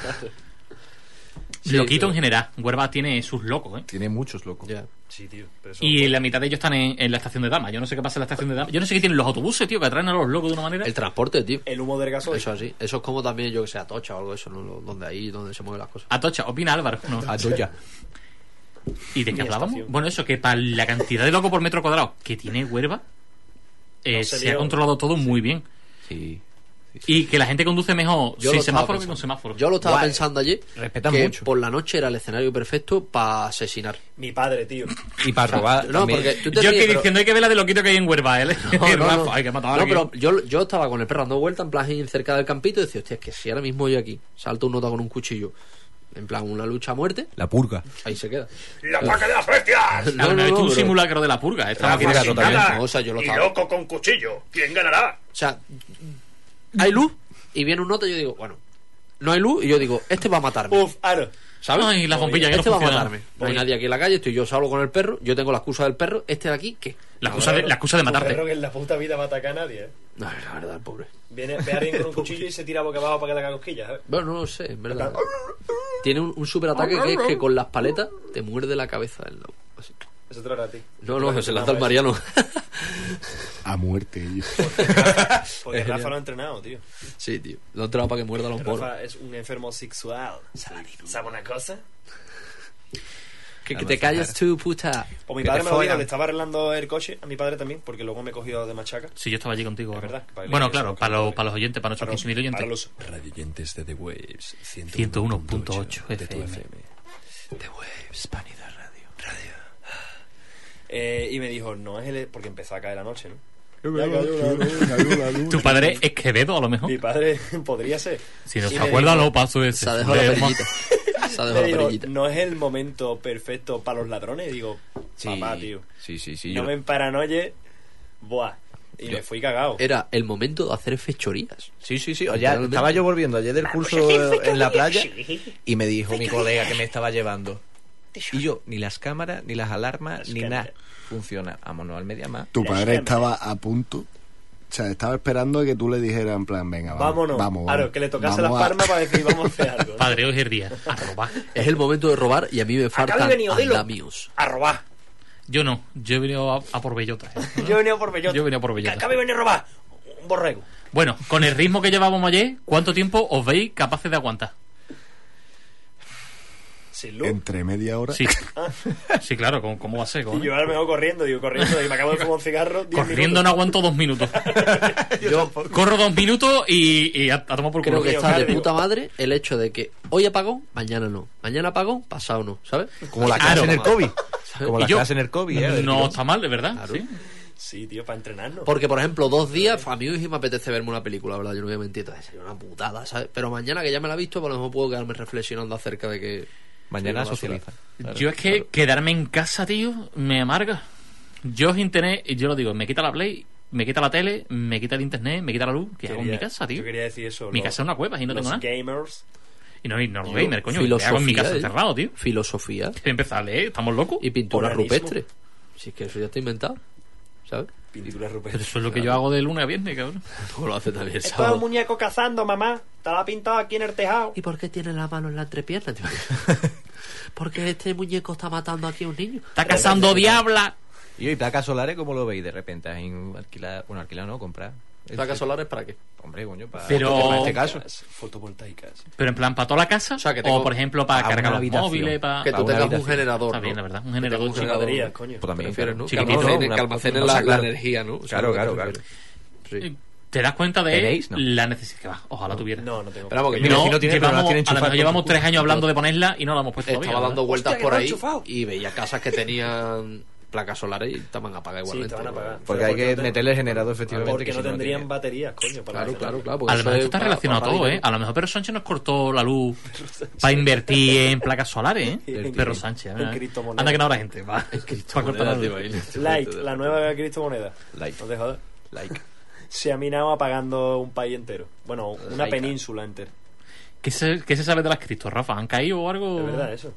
Sí, Loquito sí. en general. Huelva tiene sus locos, ¿eh? Tiene muchos locos. Ya. Sí, tío. Pero eso Y la mitad de ellos están en, en la estación de Dama. Yo no sé qué pasa en la estación de Dama. Yo no sé qué tienen los autobuses, tío, que atraen a los locos de una manera. El transporte, tío. El humo del gasoil. Eso así. Eso es como también, yo que sé, Atocha o algo de eso, ¿no? Lo- Donde ahí, donde se mueven las cosas. Atocha, opina Álvaro. No. Atoya. ¿Y de qué Mi hablábamos? estación. Bueno, eso, que para la cantidad de locos por metro cuadrado que tiene Huelva, eh, No se se ha vio. controlado todo muy bien. Sí. Y que la gente conduce mejor Yo sin lo estaba semáforo que pensando. con semáforo. Yo lo estaba Guay. pensando ayer. Respetan que mucho. por la noche era el escenario perfecto para asesinar. Mi padre, tío. Y para robar. No, también. porque tú te Yo ríes, que pero- diciendo hay que ver la de loquito que hay en Huelva, ¿eh? No, no, Rafa, no. hay que matar a No, alguien. pero yo, yo estaba con el perro dando vueltas en plan ahí cerca del campito y decía, hostia, es que si ahora mismo yo aquí salto un nota con un cuchillo, en plan una lucha a muerte, La purga. ahí se queda. ¡La paca de las bestias! No, no, es un pero- simulacro de la purga. Esta La máquina purga que- totalmente. No, o sea, yo lo y estaba. loco con cuchillo. ¿Quién ganará? O sea, hay luz y viene un nota y yo digo, bueno, no hay luz y yo digo, este va a matarme. Uf, aro. ¿Sabes? Ay, la bombilla que no este va a funciona. matarme. No hay nadie aquí en la calle, estoy yo solo con el perro, yo tengo la excusa del perro, este de aquí, ¿qué? La excusa de, la excusa de Tu perro matarte. que en la puta vida va a atacar a nadie, ¿eh? No, la verdad, el pobre. Viene, ve a alguien con un cuchillo y se tira boca abajo para que le haga cosquillas, ¿eh? Bueno, no lo sé, en verdad. Tiene un, un super ataque que es que con las paletas te muerde la cabeza del lobo. Así. Eso te lo hará a ti. No, no, se la da el Mariano. A muerte, tío. Porque Rafa lo ha entrenado, tío. Sí, tío. Lo he entrado para que muerda a los moros. Rafa es un enfermo sexual. ¿Sabe una cosa? Que, que te calles tú, puta. O mi Que padre te me lo dijo, follan. le estaba arreglando el coche, a mi padre también, porque luego me cogió de machaca. Sí, yo estaba allí contigo. Es ahora. verdad, para el- Bueno, eso, claro, para para, los- los, para los oyentes, para nuestros Para los- quince mil oyentes. para los- Radioyentes de The Waves ciento uno punto ocho de tu F M. F M. The Waves, Vanidad Radio. Radio. Eh, y me dijo, no es el... Porque empezó a caer la noche, ¿no? Tu padre es Quevedo, a lo mejor. Mi padre podría ser. Si no Y se me acuerda, dijo- lo paso ese. Se ha dejado la De- perillita. Se ha Me dejado la dijo, perillita. no es el momento perfecto para los ladrones. Y digo, Sí. papá, tío. Sí, sí, sí. no yo- me emparanoye. Buah. Y me fui cagado. Era el momento de hacer fechorías. Sí, sí, sí. Ya estaba yo volviendo ayer del curso en la playa y me dijo mi colega que me estaba llevando. Y yo, ni las cámaras, ni las alarmas, Las ni cámaras. nada funciona. Vámonos al media más. Tu Las padre cámaras. estaba a punto. O sea, estaba esperando a que tú le dijeras en plan, venga, vamos. Vámonos. Vamos, Claro, vamos. que le tocase Vamos las a- palmas para decir, vamos a hacer algo. ¿no? Padre, hoy es el día. A robar. Es el momento de robar y a mí me faltan Acá he venido, dilo. andamios. A robar. Yo no, yo he venido a, a por bellota. ¿eh? Yo he venido por bellota. Yo he venido por bellota. Que acá me venía a robar. Un borrego. Bueno, con el ritmo que llevábamos ayer, ¿cuánto tiempo os veis capaces de aguantar? Sin luz. Entre media hora. Sí, sí, claro, ¿cómo, cómo va a ser? Y cojones? yo ahora me voy corriendo, digo, corriendo, y me acabo de fumar un cigarro. diez Corriendo no minutos. aguanto dos minutos. Yo Corro dos minutos y, y a, a tomar por culo. creo que Digo, está de cardio. puta madre el hecho de que hoy apagón, mañana no. Mañana apagón, pasado no, ¿sabes? Como la Claro. clase en el COVID. Como Y la yo- clase en el COVID, ¿eh? Del No tirón. está mal, de verdad. Claro. ¿sí? Sí, tío, para entrenarnos. Porque, por ejemplo, dos días, a mí hoy me apetece verme una película, ¿verdad? Yo no voy a mentir, entonces sería una putada, ¿sabes? Pero mañana que ya me la he visto, pues a lo mejor puedo quedarme reflexionando acerca de que... Mañana Sí, no, socializa. Claro. Yo es que quedarme en casa, tío, me amarga. Yo sin internet, y yo lo digo, me quita la Play, me quita la tele, me quita el internet, me quita la luz. ¿Qué hago en mi casa, tío? Yo quería decir eso. Mi los- casa es una cueva y no los tengo nada. gamers. Y no, y no, Yo, gamer, coño. ¿Qué hago en mi casa ¿eh? encerrado, tío? Filosofía Voy a empezar a leer, ¿estamos locos? y pintura Onanismo. rupestre. Si es que eso ya está inventado, ¿sabes? Pintura Pero rupestre. eso es lo que yo hago de lunes a viernes, cabrón. Como lo hace también el Esto es sábado. un muñeco cazando, mamá. Estaba pintado aquí en el tejado. ¿Y por qué tiene la mano en la entrepierna, tío? Porque este muñeco está matando aquí a un niño. Está cazando diabla. Y hoy placas solares, ¿cómo lo veis de repente? En alquilar, bueno, alquilar no, comprar. ¿Placas solares para qué? Hombre, coño, para Pero- en este caso. Fotovoltaicas. Pero en plan, ¿para toda la casa? O sea, que tengo- por ejemplo, para para cargar una los habitación. móviles, para... Que para tú una tengas un habitación. generador, Está ¿no? bien, la verdad, un Que generador. tengas un Sin generador. baterías, coño. Pues también, Prefieres, ¿no? Que Chiquitito, almacenen, una- que almacenen o la, sea, la claro. energía, ¿no? O sea, Claro, lo que claro, te claro. refieres. Sí. ¿Te das cuenta de ¿Tenéis? No. la necesidad? Que va, ojalá tuviera. No, no tengo. Pero vamos, que Mi yo vecino tiene, pero no llevamos, tiene a lo enchufado mejor con llevamos su- tres años hablando de ponerla y no la hemos puesto estaba todavía, dando ¿verdad? vueltas Hostia, que por no he ahí enchufado. y veía casas que tenían placas solares y estaban apagadas Sí, igualmente. te van a ¿no? pagar. Porque Pero hay ¿por qué que no te- meterle el generador, efectivamente. Porque que no si tendrían tiene- baterías, coño. Para Claro, hacer claro, nada. claro. porque A lo eso mejor es está para- relacionado para todo, dinero. ¿eh? A lo mejor Pedro Sánchez nos cortó la luz para invertir en placas solares, ¿eh? Pedro Sánchez. En ¿eh? criptomonedas. Anda que no habrá gente. Va. Para cortar la luz. Light, la nueva criptomoneda. Light. No te jodas. Like. Se ha minado apagando un país entero. Bueno, una Laika. península entera. ¿Qué se, ¿Qué se sabe de las criptos, Rafa? ¿Han caído o algo? Es verdad eso.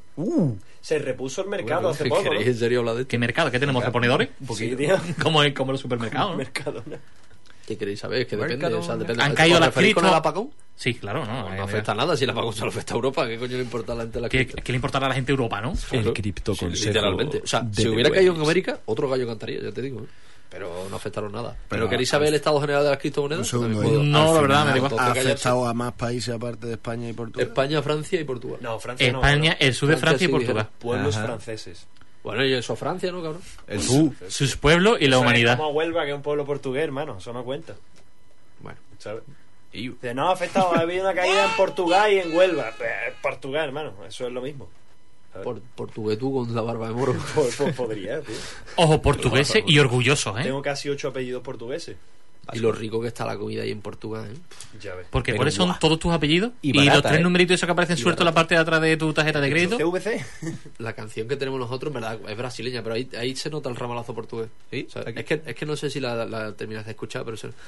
Se repuso el mercado Bueno, hace ¿qué poco, ¿no? queréis en serio hablar de esto? ¿Qué mercado? ¿Qué tenemos? ¿Reponedores? Sí, tío. Como en, como en los supermercados, ¿no? Mercadona. ¿Qué queréis saber? Es que depende. Mercado. O sea, depende. Han ¿Os caído las referís con el criptos? apagón? Sí, claro, no. No, eh, no afecta nada si el apagón solo afecta a Europa. ¿Qué coño le importa a la gente de la ¿Qué, cripto? ¿Qué le importará a la gente de Europa, no? Claro. cripto Sí, literalmente. O sea, si hubiera caído en América, otro gallo cantaría, ya te digo. ¿eh? Pero no afectaron nada. ¿Pero, Pero queréis a- saber el estado general de las criptomonedas? Un segundo, También puedo. ¿eh? No, Al la verdad, final me digo- entonces ha callarse. afectado a más países aparte de España y Portugal. España, Francia y Portugal. No, Francia no. España, el sur de Francia Francia y sí Portugal. dijeron. Pueblos Ajá. franceses. Bueno, y eso Francia, ¿no, cabrón? El tú. Sus pueblos y la Eso es humanidad. como Huelva, que es un pueblo portugués, hermano. Eso no cuenta. Bueno. ¿Sabes? Y- Dice, no, ha afectado. Ha habido una caída en Portugal y en Huelva. Pues, Portugal, hermano. Eso es lo mismo. ¿Sabes? Por, portugués tú con la barba de moro. Pues- pues podría, tío. Ojo, portugueses y orgullosos, ¿eh? Tengo casi ocho apellidos portugueses. Y lo rico que está la comida ahí en Portugal, ¿eh? Ya ves. Porque Pero ¿cuáles son guau. todos tus apellidos? Y Y, los barata, tres ¿eh? numeritos esos que aparecen sueltos en la parte de atrás de tu tarjeta de crédito. C V C. La canción que tenemos nosotros, en verdad, es brasileña, pero ahí, ahí se nota el ramalazo portugués. Sí, O sea, aquí. es, que, es que no sé si la, la terminas de escuchar, pero se...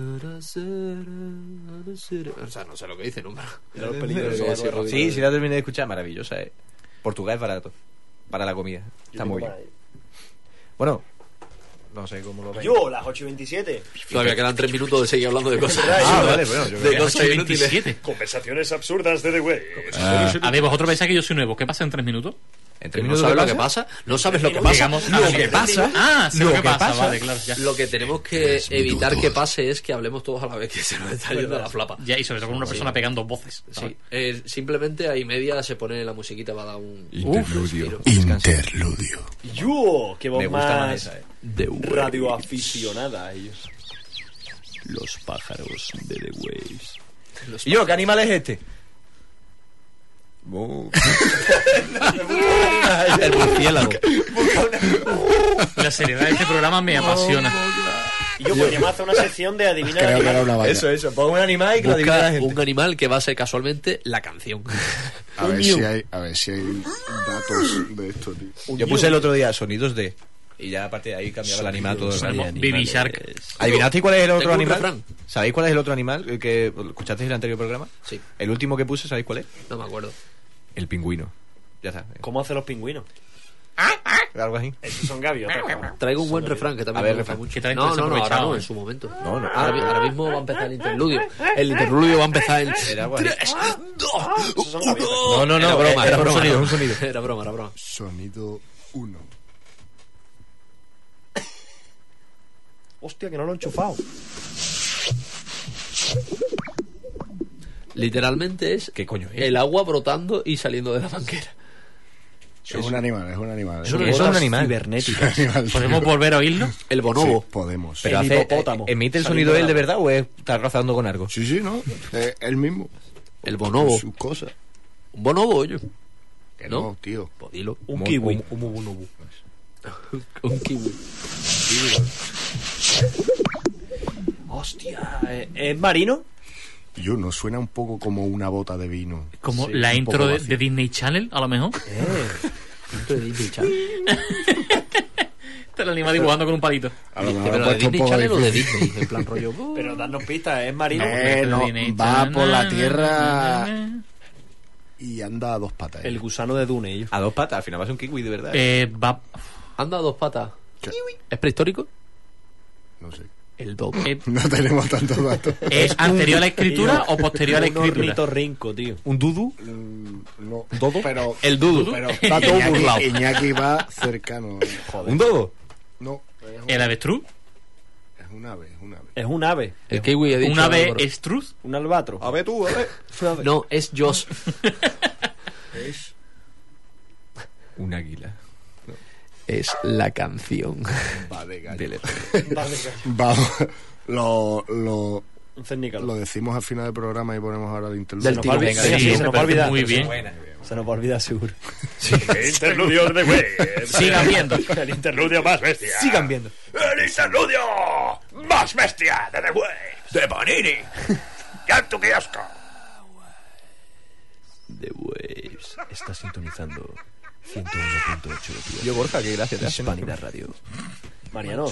O sea, no sé lo que dice, ¿no? Mira los peligros Sí, de sí, Sobarro. Sí, sí la terminé de escuchar, maravillosa. Eh. Portugal es barato. Para la comida. Yo Está tengo muy bien. para ahí. Bueno, no sé cómo lo veis. Yo, las ocho y veintisiete. Todavía quedan tres minutos de seguir hablando de cosas. Ah, vale, bueno, yo de creo cosas ocho y inútiles. veintisiete. Conversaciones absurdas de The Way. A ver, vosotros pensáis que yo soy nuevo. ¿Qué pasa en tres minutos? ¿En Que tres no minutos sabes qué lo que pasa, no sabes lo que Llegamos pasa. a Lo la que mitad. pasa, Ah, sí, Lo lo que que pasa. pasa- Vale, claro, ya. lo que tenemos que evitar que pase es que hablemos todos a la vez, que se nos está yendo la flapa. Ya, y sobre todo con una persona pegando voces. Sí, eh, simplemente ahí media se pone la musiquita para dar un Interludio. respiro. Interludio. Yo, que vos Me gusta más más esa, eh. The Waves. radioaficionada ellos. Los pájaros de The Waves. Los ¿Y yo, qué animal es este? El murciélago. La seriedad de este programa me apasiona. Y yo podríamos hacer una sección de adivinar Creo que era animal. una vaca. Eso, eso. Pon un animal y que lo adivine la Busca gente. un animal que va a ser casualmente la canción. A ver si hay, a ver si hay datos de esto, tío. Yo puse el otro día sonidos de... Y ya a partir de ahí cambiaba el animal todo el rato. Baby Shark. ¿Adivinasteis cuál es el otro Tengo un animal? refrán. ¿Sabéis cuál es el otro animal? El que escuchasteis en el anterior programa. Sí. El último que puse, ¿sabéis cuál es? No me acuerdo. El pingüino. Ya está. ¿Cómo hacen los pingüinos? Algo así. Esos son gaviotas. Traigo un buen refrán que también A ver, me gusta refrán. mucho. Que también No, te no, no, ahora desaprovechado, no, ¿eh? en su momento. No, no. Ahora, mi- ahora mismo va a empezar el interludio. El interludio va a empezar en Era algo así. tres, dos, Esos son uno. gaviotas. No, no, no. Era broma, era era un broma. sonido, un sonido. Era broma, era broma. Sonido uno. Hostia, que no lo he enchufado. Literalmente es ¿Qué coño es? el agua brotando y saliendo de la manguera. Es un animal, es un animal. Eso no Eso es un animal. Cibernéticas. animal. ¿Podemos volver a oírlo? El bonobo. Sí, podemos. Pero El hace, hipopótamo. eh, ¿emite el Saliendo sonido de él la- de verdad o es, está rozando con algo? Sí, sí, ¿no? Eh, él mismo. El bonobo. Sus cosas. Un bonobo, oye. Que ¿No? no, tío. Pues dilo. Un Mo- kiwi. un- un- un- un- Un kiwi. Hostia, ¿eh, ¿es marino? Yo, ¿no suena un poco como una bota de vino? Como Sí, la un intro poco de, vacío. de Disney Channel, a lo mejor. Intro de Disney Channel. Te lo anima dibujando con un palito. A lo mejor ¿Pero ha de puesto un Disney poco Channel o de difícil. Disney? En plan rollo. uh, Pero darnos pistas, ¿es marino? Eh, no, Disney va Channel. por la tierra y anda a dos patas. El gusano de Dune, ellos. A dos patas, al final va a ser un kiwi de verdad. Eh, va... Anda a dos patas. ¿Qué? ¿Es prehistórico? No sé. El dodo. eh, No tenemos tantos datos. ¿Es anterior a la escritura o posterior a la Un escritura? ornitorrinco, tío. ¿Un dudu? Mm, No. ¿Dodo? Pero, El dudu. pero Está todo burlado. Iñaki, Iñaki va cercano. Joder. ¿Un dodo? No, es un, ¿El avestruz? es un ave, es un ave. Es un ave. El kiwi ha dicho. ¿Un ave Álvaro. estruz? Un albatro. A ver tú, a ver. No, es Josh. Es Un águila. Es la canción. va de gallo. del- Vamos, lo, lo, Un cernícalo. lo decimos al final del programa y ponemos ahora el interludio. Del Se nos va a olvidar- tirón. venga, Sí, sí, me se nos va a parece olvidar. muy bien. Se nos va a olvidar seguro. Interludio de web. Sigan viendo. El interludio más bestia. Sigan viendo. El interludio más bestia de The Waves. De Panini. Ya tu kiosco. The Waves. Está sintonizando ciento uno punto ocho, tío. Yo, Borja, qué gracia te hacen. Hispanidad Radio. Mariano.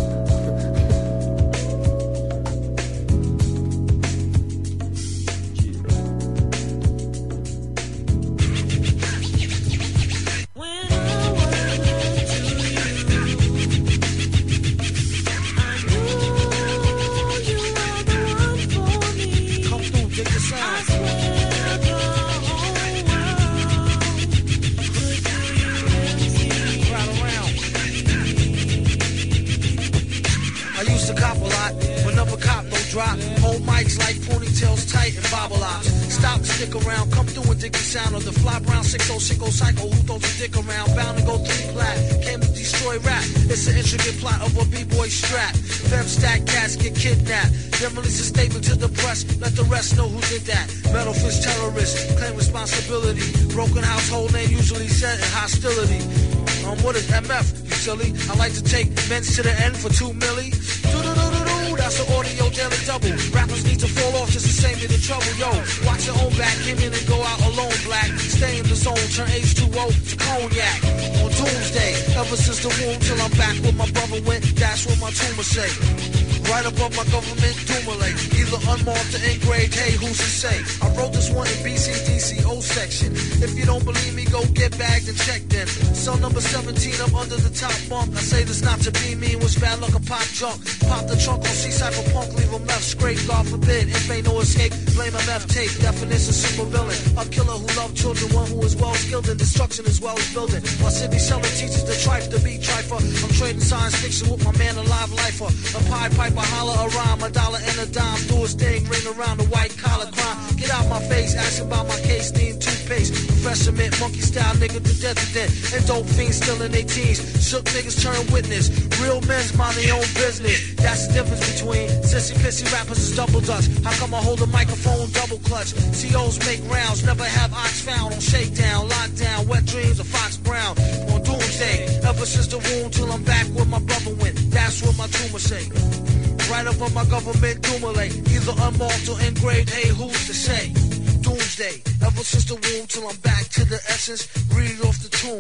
I used to cop a lot, but never cop no drop. Hold mics like ponytails tight and bobble ops. Stop, stick around, come through and dig the sound of the fly brown six oh six oh psycho who throws a dick around. Bound to go three plat, came to destroy rap. It's an intricate plot of a b-boy strap. Fem stack cats get kidnapped. Then release a statement to the press, let the rest know who did that. Metal fist terrorists, claim responsibility. Broken household name usually set in hostility. Um, what is M F, you silly? I like to take men's to the end for two milli. Do-do-do-do-do, that's an audio daily double. Rappers need to fall off just to save me the trouble. Yo, watch your own back, get in and go out alone, black. Stay in the zone, turn H two O to cognac. On doomsday, ever since the womb till I'm back where my brother went, that's what my tumor say. Right above my government Dumoulin, either unmarked or engraved, hey, who's to say? I wrote this one in B C D C O section. If you don't believe me, go get bagged and checked in. Cell number seventeen, I'm under the top bunk. I say this not to be mean, was bad luck, a pop junk. Pop the trunk on C-Cypher punk, leave him left scrape, God forbid. If ain't no escape, blame M F tape. Definition, super villain. A killer who loved children, one who is well skilled in destruction as well as building. While Sydney Seller teaches the trife to be trifer. I'm trading science fiction with my man, a live lifer. A pie piper, holler a rhyme, a dollar and a dime. Do his thing, ring around the white collar crime. Get out my face, asking about my case, steam toothpaste. Professor Mint, monkey style nigga to death to death. And dope fiends still in their teens. Shook niggas turn witness. Real men's mind their own business. That's the difference between sissy pissy rappers is double dutch. How come I hold a microphone double clutch? C Os make rounds, never have ox found on shakedown, lockdown, wet dreams of Fox Brown. On doomsday, ever since the womb till I'm back where my brother went. That's what my tumor say. Right up on my government Dumoulin, either unmarked or engraved, hey, who's to say? Doomsday, ever since the womb till I'm back to the essence, read it off the tomb. Either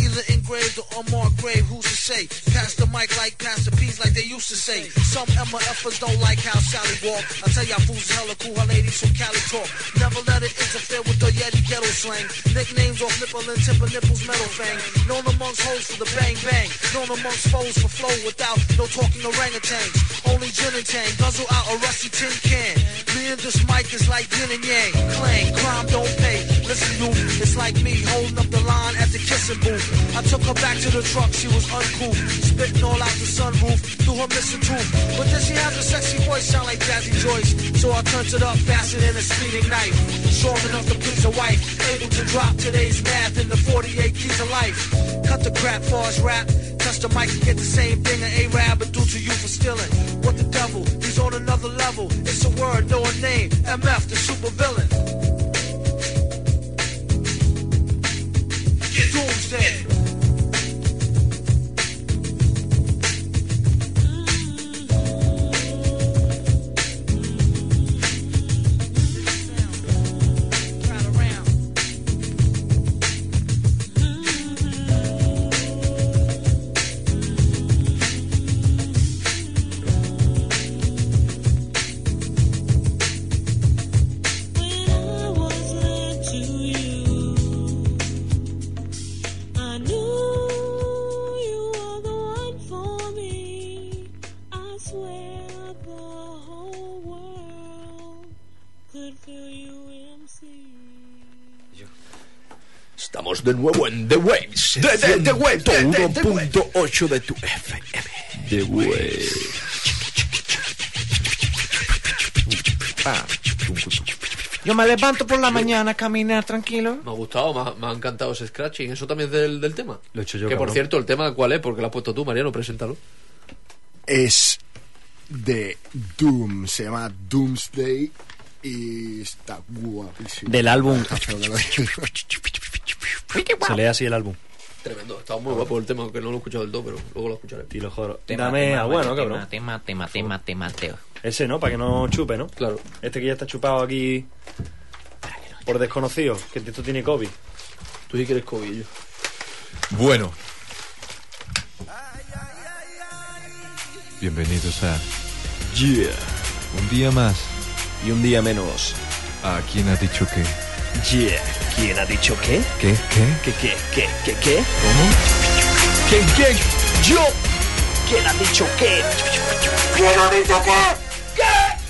Either engraved or unmarked grave, who's to say? Pass the mic like Pastor P's like they used to say. Some M F ers don't like how Sally walk. I tell y'all fools is hella cool, how ladies from Cali talk. Never let it interfere with the Yeti ghetto slang. Nicknames off nipple and tip of nipples, metal fang. Known amongst hoes for the bang bang. Known amongst foes for flow without no talking orangutans. Only gin and tang, guzzle out a rusty tin can. Me and this mic is like yin and yang. Clang, crime don't pay. Listen, you, it's like me holding up the line at the kissing booth. I took her back to the truck, she was uncool. Spitting all out the sunroof through her missing tooth. But then she has a sexy voice, sound like Jazzy Joyce. So I turned it up faster than a speeding knife. Strong enough to please a wife. Able to drop today's math in the forty-eight keys of life. Cut the crap, fast rap. Touch the mic and get the same thing an A-Rab would do to you for stealing. What the devil? He's on another level. It's a word, no a name. M F, the super villain. Doomsday. Estamos de nuevo en The Waves. The- the- the Waves, the- the- the uno punto ocho de tu F M. The Waves. Yo me levanto por la mañana a caminar tranquilo. Me ha gustado, me ha, me ha encantado ese scratching. ¿Eso también es del, del tema? Lo he hecho yo, Que por cabrón. cierto, el tema, ¿cuál es? Porque lo has puesto tú, Mariano, preséntalo. Es de Doom, se llama Doomsday y está guapísimo. Del álbum. Está feo que lo diga. Se lee así el álbum. Tremendo, está muy guapo el tema, aunque no lo he escuchado del todo, pero luego lo escucharé. Y lo joro. Tema, Dame tema, agua, tema, ¿no, cabrón? Tema, tema, tema, tema, Teo. Ese, ¿no? Para que no chupe, ¿no? Claro. Este que ya está chupado aquí por desconocido, que esto tiene COVID. Tú sí quieres cobillo. Bueno. Bienvenidos a Yeah. un día más. Y un día menos. ¿A quién ha dicho qué? Yeah. ¿Quién ha dicho qué? ¿Qué? ¿Qué? ¿Qué, qué, qué, qué, qué? ¿Cómo? ¿Quién, quién? Yo. ¿Quién ha dicho qué? ¿Quién ha dicho qué?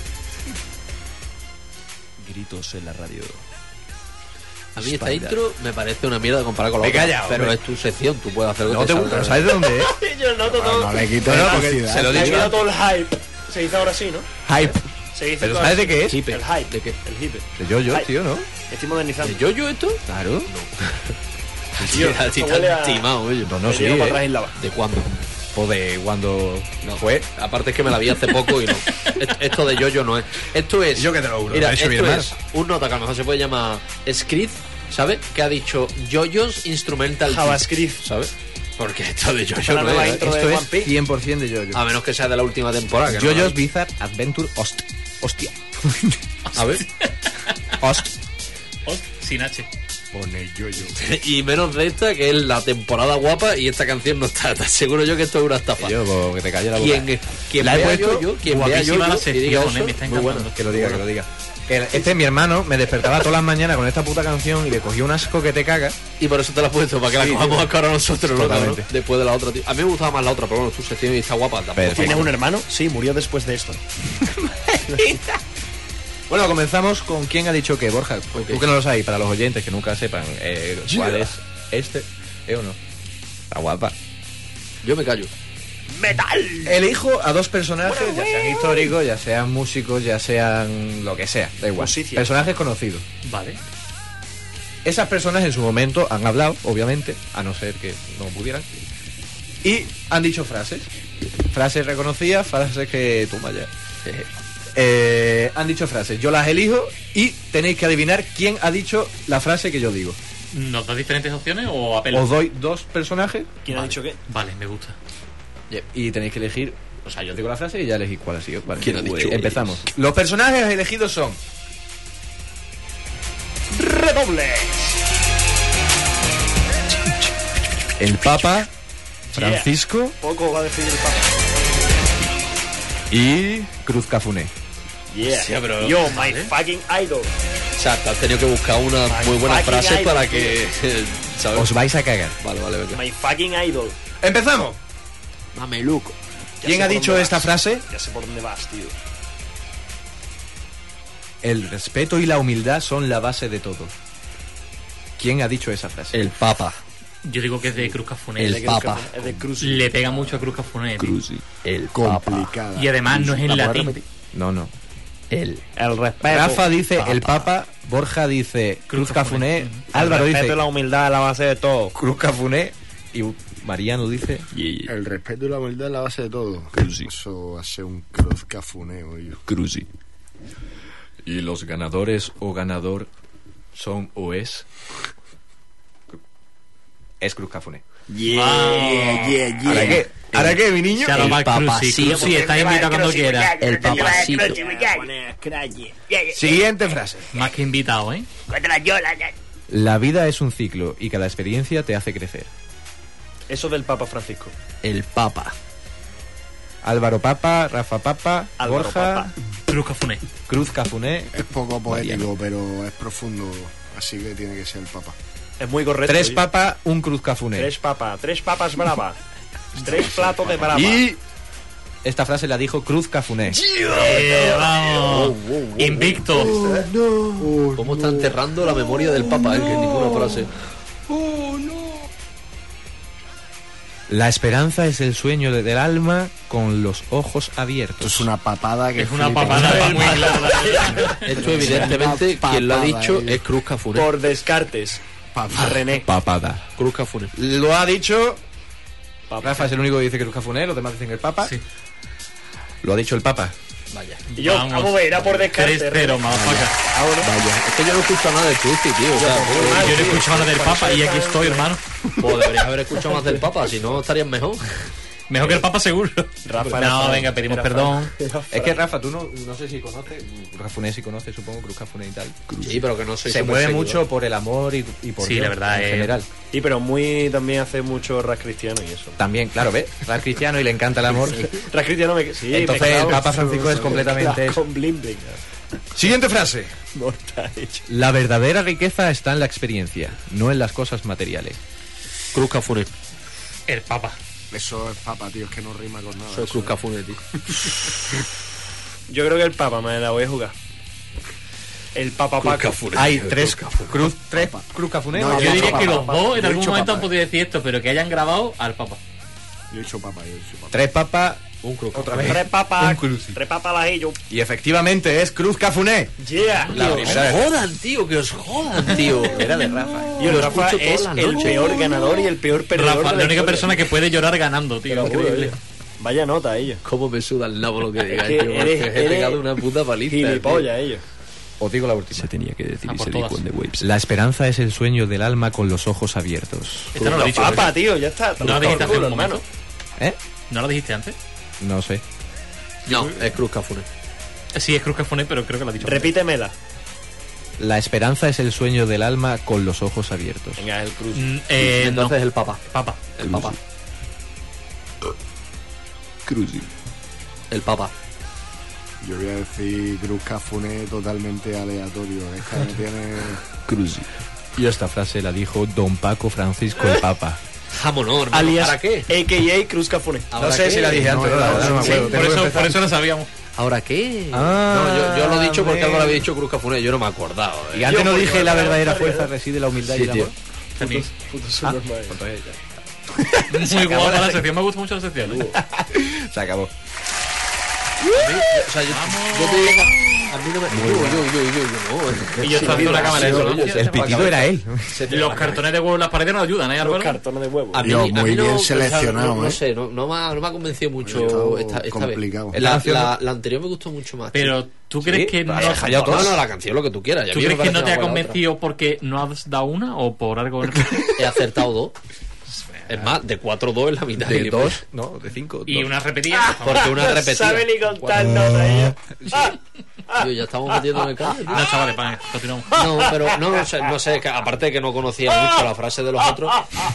¿Qué? Gritos en la radio. A mí esta Spider. intro me parece una mierda comparada con la Me he otra. callado, pero hombre. es tu sección, tú puedes hacer lo No que te salga gusta, de- ¿sabes de dónde es? Yo noto No, todo. no le quites No, no, la porque velocidad. se lo he He dicho quitado antes. todo el hype. Se dice ahora sí, ¿no? Hype. Se dice Pero todo ¿sabes así. de qué es? El hype. ¿De qué? El hipe. De yo-yo, Hype. tío, ¿no? Estoy modernizando. ¿De yo-yo esto? Claro. Tío, Sí, así esto tan huele a- timado, oye. No, no, Me sí, tiro para eh. atrás y lava. ¿De cuándo? O de cuando No. fue. Aparte es que me la vi hace poco y no. Est- Esto de yo-yo no es. Esto es. Yo que te lo juro, Mira, lo ha hecho mi esto hermano. es un nota que a lo mejor se puede llamar Script, ¿sabes? Que ha dicho Yoyos Instrumental. JavaScript. ¿Sabes? Porque esto de Esta yo-yo la no nueva es. intro Esto de es One Piece. cien por ciento de yo-yo. A menos que sea de la última temporada. que no la Jojo's vi. Bizarre Adventure Host. Hostia. A ver. Host. Oh, sin H. Pone yo-yo. Y menos de esta, que es la temporada guapa, y esta canción no está. Te aseguro yo que esto es una estafa. Yo, pues, que te calle la boca. Quien, quien La he vea puesto yo-yo, quien vea guapísima la yo-yo y diga sección, eso, eh, me está muy bueno. encantando. Que lo diga, que lo diga. Que este mi hermano me despertaba todas las mañanas con esta puta canción y le cogía un asco que te caga. Y por eso te la he puesto, para que Sí, la cojamos tío. ahora nosotros, ¿no, Totalmente. cabrón? Después de la otra, tío. A mí me gustaba más la otra, pero bueno, tu sección y está guapa. Tampoco Perfecto. ¿Tienes un hermano? Sí, murió después de esto. Bueno, comenzamos con quién ha dicho qué, Borja. Ok. Tú que no lo sabes, para los oyentes que nunca sepan eh, cuál es este, ¿eh o no? Está guapa. Yo me callo. Elijo a dos personajes, ya sean históricos, ya sean músicos, ya sean lo que sea, da igual. Posición. Personajes conocidos. Vale. Esas personas en su momento han hablado, obviamente, a no ser que no pudieran. Y han dicho frases. Frases reconocidas, frases que tú vaya. Eh, han dicho frases. Yo las elijo y tenéis que adivinar quién ha dicho la frase que yo digo. ¿Nos das diferentes opciones o apelo? Os doy dos personajes ¿Quién ha dicho qué? Vale, me gusta. y tenéis que elegir. O sea, yo digo la frase y ya elegís cuál ha sido. Vale. ¿Quién ha dicho? Empezamos. Los personajes elegidos son ¡Redoble! el Papa Francisco Poco va a decir el Papa. y Cruz Cafuné. Yeah. Sí, pero- Yo, my fucking idol. O sea, te has tenido que buscar una muy buena fucking frase idol, para que... ¿sabes? Os vais a cagar. Vale, vale, venga. My fucking idol. ¡Empezamos! Mameluco. Ya ¿Quién sé ha por dicho dónde esta vas. frase? Ya sé por dónde vas, tío. El respeto y la humildad son la base de todo. ¿Quién ha dicho esa frase? El Papa. Yo digo que es de Cruz Cafuné. El Le- Papa. Es de Cruz. Le pega mucho a Cruz Cafuné. tío. El Papa. Complicada. Y además no es en ¿La puedes latín. repetir? No, no. El. El respeto. Rafa dice el Papa, Borja dice Cruz Cafuné, Álvaro el dice respeto y la humildad es la base de todo. Cruz Cafuné y Mariano dice El respeto y la humildad es la base de todo. Eso va a ser un cruz cafuneo, yo. Cruzi. Y los ganadores o ganador son o es es Cruz Cafuné. Yeah, yeah, yeah. ¿Ahora qué? ¿Ahora qué, mi niño? Chalo, Marc Cruz, sí, papacito. Cruz, sí, está invitado cuando quiera. El papacito. Siguiente frase. Más que invitado, ¿eh? La vida es un ciclo y cada experiencia te hace crecer. Eso del Papa Francisco. El Papa. Álvaro Papa, Rafa Papa, Álvaro Borja, Papa. Cruz Cafuné. Cruz Cafuné. Es poco poético, pero es profundo. Así que tiene que ser el Papa. Es muy correcto. Tres oye. Papa, un Cruz Cafuné. Tres papas. Tres papas bravas. Tres platos de brava. Y esta frase la dijo Cruz Cafuné. Eh, vamos. Invicto. ¿Cómo está enterrando la memoria del Papa? Es que ninguna frase. La esperanza es el sueño de- del alma con los ojos abiertos. Esto es una papada que Es una flipa. papada muy clara. Esto, evidentemente, quien lo ha Papada, dicho eh. es Cruz Cafuné. Por Descartes. Papada. René. Papada. Cruz Cafuné. Lo ha dicho. Papa. Rafa es el único que dice Cruz Cafuné, los demás dicen el Papa. Sí. Lo ha dicho el Papa. Vaya. Y yo, vamos, a ver, era por Descartes. tres cero, René. motherfucker. Vaya. Es que yo no he escuchado nada de Cruz, tío. O sea, pues, Yo no he escuchado nada del Papa y aquí estoy, hermano. pues deberías haber escuchado más del Papa, si no estarías mejor. Mejor que el Papa, seguro. Rafa, No, Rafa, venga, pedimos Rafa. perdón. Es que Rafa, tú no, no sé si conoces. Cafuné sí conoces, supongo, Cruz Cafuné y tal. Sí, pero que no soy Se súper mueve seguidor. mucho por el amor y, y por Sí, Dios, la verdad, en eh. general. Y pero muy también hace mucho rap cristiano y eso. También, claro, ¿ves? Rap cristiano y le encanta el amor. Rap cristiano me... Sí, Entonces me el clavo. Papa Francisco es completamente eso. Con bling bling. Siguiente frase. Mortal hecho. La verdadera riqueza está en la experiencia, no en las cosas materiales. Cruz Cafuné. El Papa. Eso es Papa, tío. Es que no rima con nada. Soy Eso Cruz es- Cafuné, tío. Yo creo que el Papa me la voy a jugar. El Papa Cruz Paco. Cafuné. Hay tres Cruz, tres Cruz Cafuné. No, Yo yo diría Papa, que los Papa. dos Yo en he algún dicho momento han Papa, podido decir esto, pero que hayan grabado al Papa. Yo he dicho Papa, yo he dicho Papa. Tres papas. Un Cruz Otra Cafuné. vez. Tres papas. Un cruci. Tres papas las ellos. Y efectivamente es Cruz Cafuné. Yeah. La Que primera os vez. jodan, tío, que os jodan, tío. Era de Rafa. Y el Lo Rafa escucho todas es las el noches. peor ganador y el peor perdedor. Rafa, de la única historia. persona que puede llorar ganando, tío. Te lo juro, Increíble. oye. Vaya nota ellos. Cómo me suda el nabo lo que digáis, Es que tío. eres- porque he eres pegado una puta paliza. Gilipollas ellos. Os digo la última. tenía que decir Ah, y por se dijo todas. en The Waves. La esperanza es el sueño del alma con los ojos abiertos. Esta no lo he dicho. Papa, ¿verdad? tío, ya está. ¿No lo dijiste hace Culo, un momento? ¿Eh? ¿No lo dijiste antes? No sé. No, es Cruz Cafuné. Sí, es Cruz Cafuné, pero creo que lo ha dicho. Repítemela. La esperanza es el sueño del alma con los ojos abiertos. Venga, el cruz. Mm, eh, Entonces no. el Papa. Papa. El Papa. Cruzy. El Papa. Yo voy a decir Cruz Cafuné totalmente aleatorio. Es que no tiene... Cruzy. Y esta frase la dijo Don Paco Francisco el Papa. Vámonos, hermano. Alias ¿Para qué? A K A Cruz Cafuné. No ¿Ahora sé qué? si la dije antes, No, no, la no, verdad no me sí, acuerdo. Por Tengo que eso, empezar. por eso lo sabíamos. ¿Ahora qué? Ah, no, yo, yo lo he dicho porque bien. Álvaro había dicho Cruz Cafuné. Yo no me he acordado. eh. Y antes Yo no porque dije no la me verdadera acuerdo. fuerza reside en la humildad Sí, y el tío. amor. También. Puto Ah, Superman. entonces ya. Muy guapa la sección, me gusta mucho la sección. ¿eh? Se acabó. O sea, yo, yo te digo, a mí no me... Yo, yo, yo, yo, yo, no. Y yo estaba haciendo una cámara de eso, ¿no? El pitido era él. Los cartones de huevo en las paredes nos ayudan, ¿eh, Los Álvaro? cartones de huevo. A mí, Dios, a muy mí no, bien o sea, seleccionado, no, no ¿eh? sé, no, no, me ha, no me ha convencido mucho Estado esta, esta complicado. vez. La, canción la, no- la anterior me gustó mucho más. Pero tú crees que no, Vaya, ya no, todos. no, la canción, lo que tú quieras. y a ¿tú mí me crees que no parece te ha una buena convencido porque no has dado una o por algo? otra. He acertado dos. Es más, de cuatro dos es la mitad. De dos, no, de cinco. Y dos. una repetida. Porque una repetida. Sabe ni contar nota ella. Tío, ya estamos metiendo en el carro. No, chavales, para, continuamos. No, pero no, no sé, no sé, que aparte de que no conocía mucho la frase de los otros.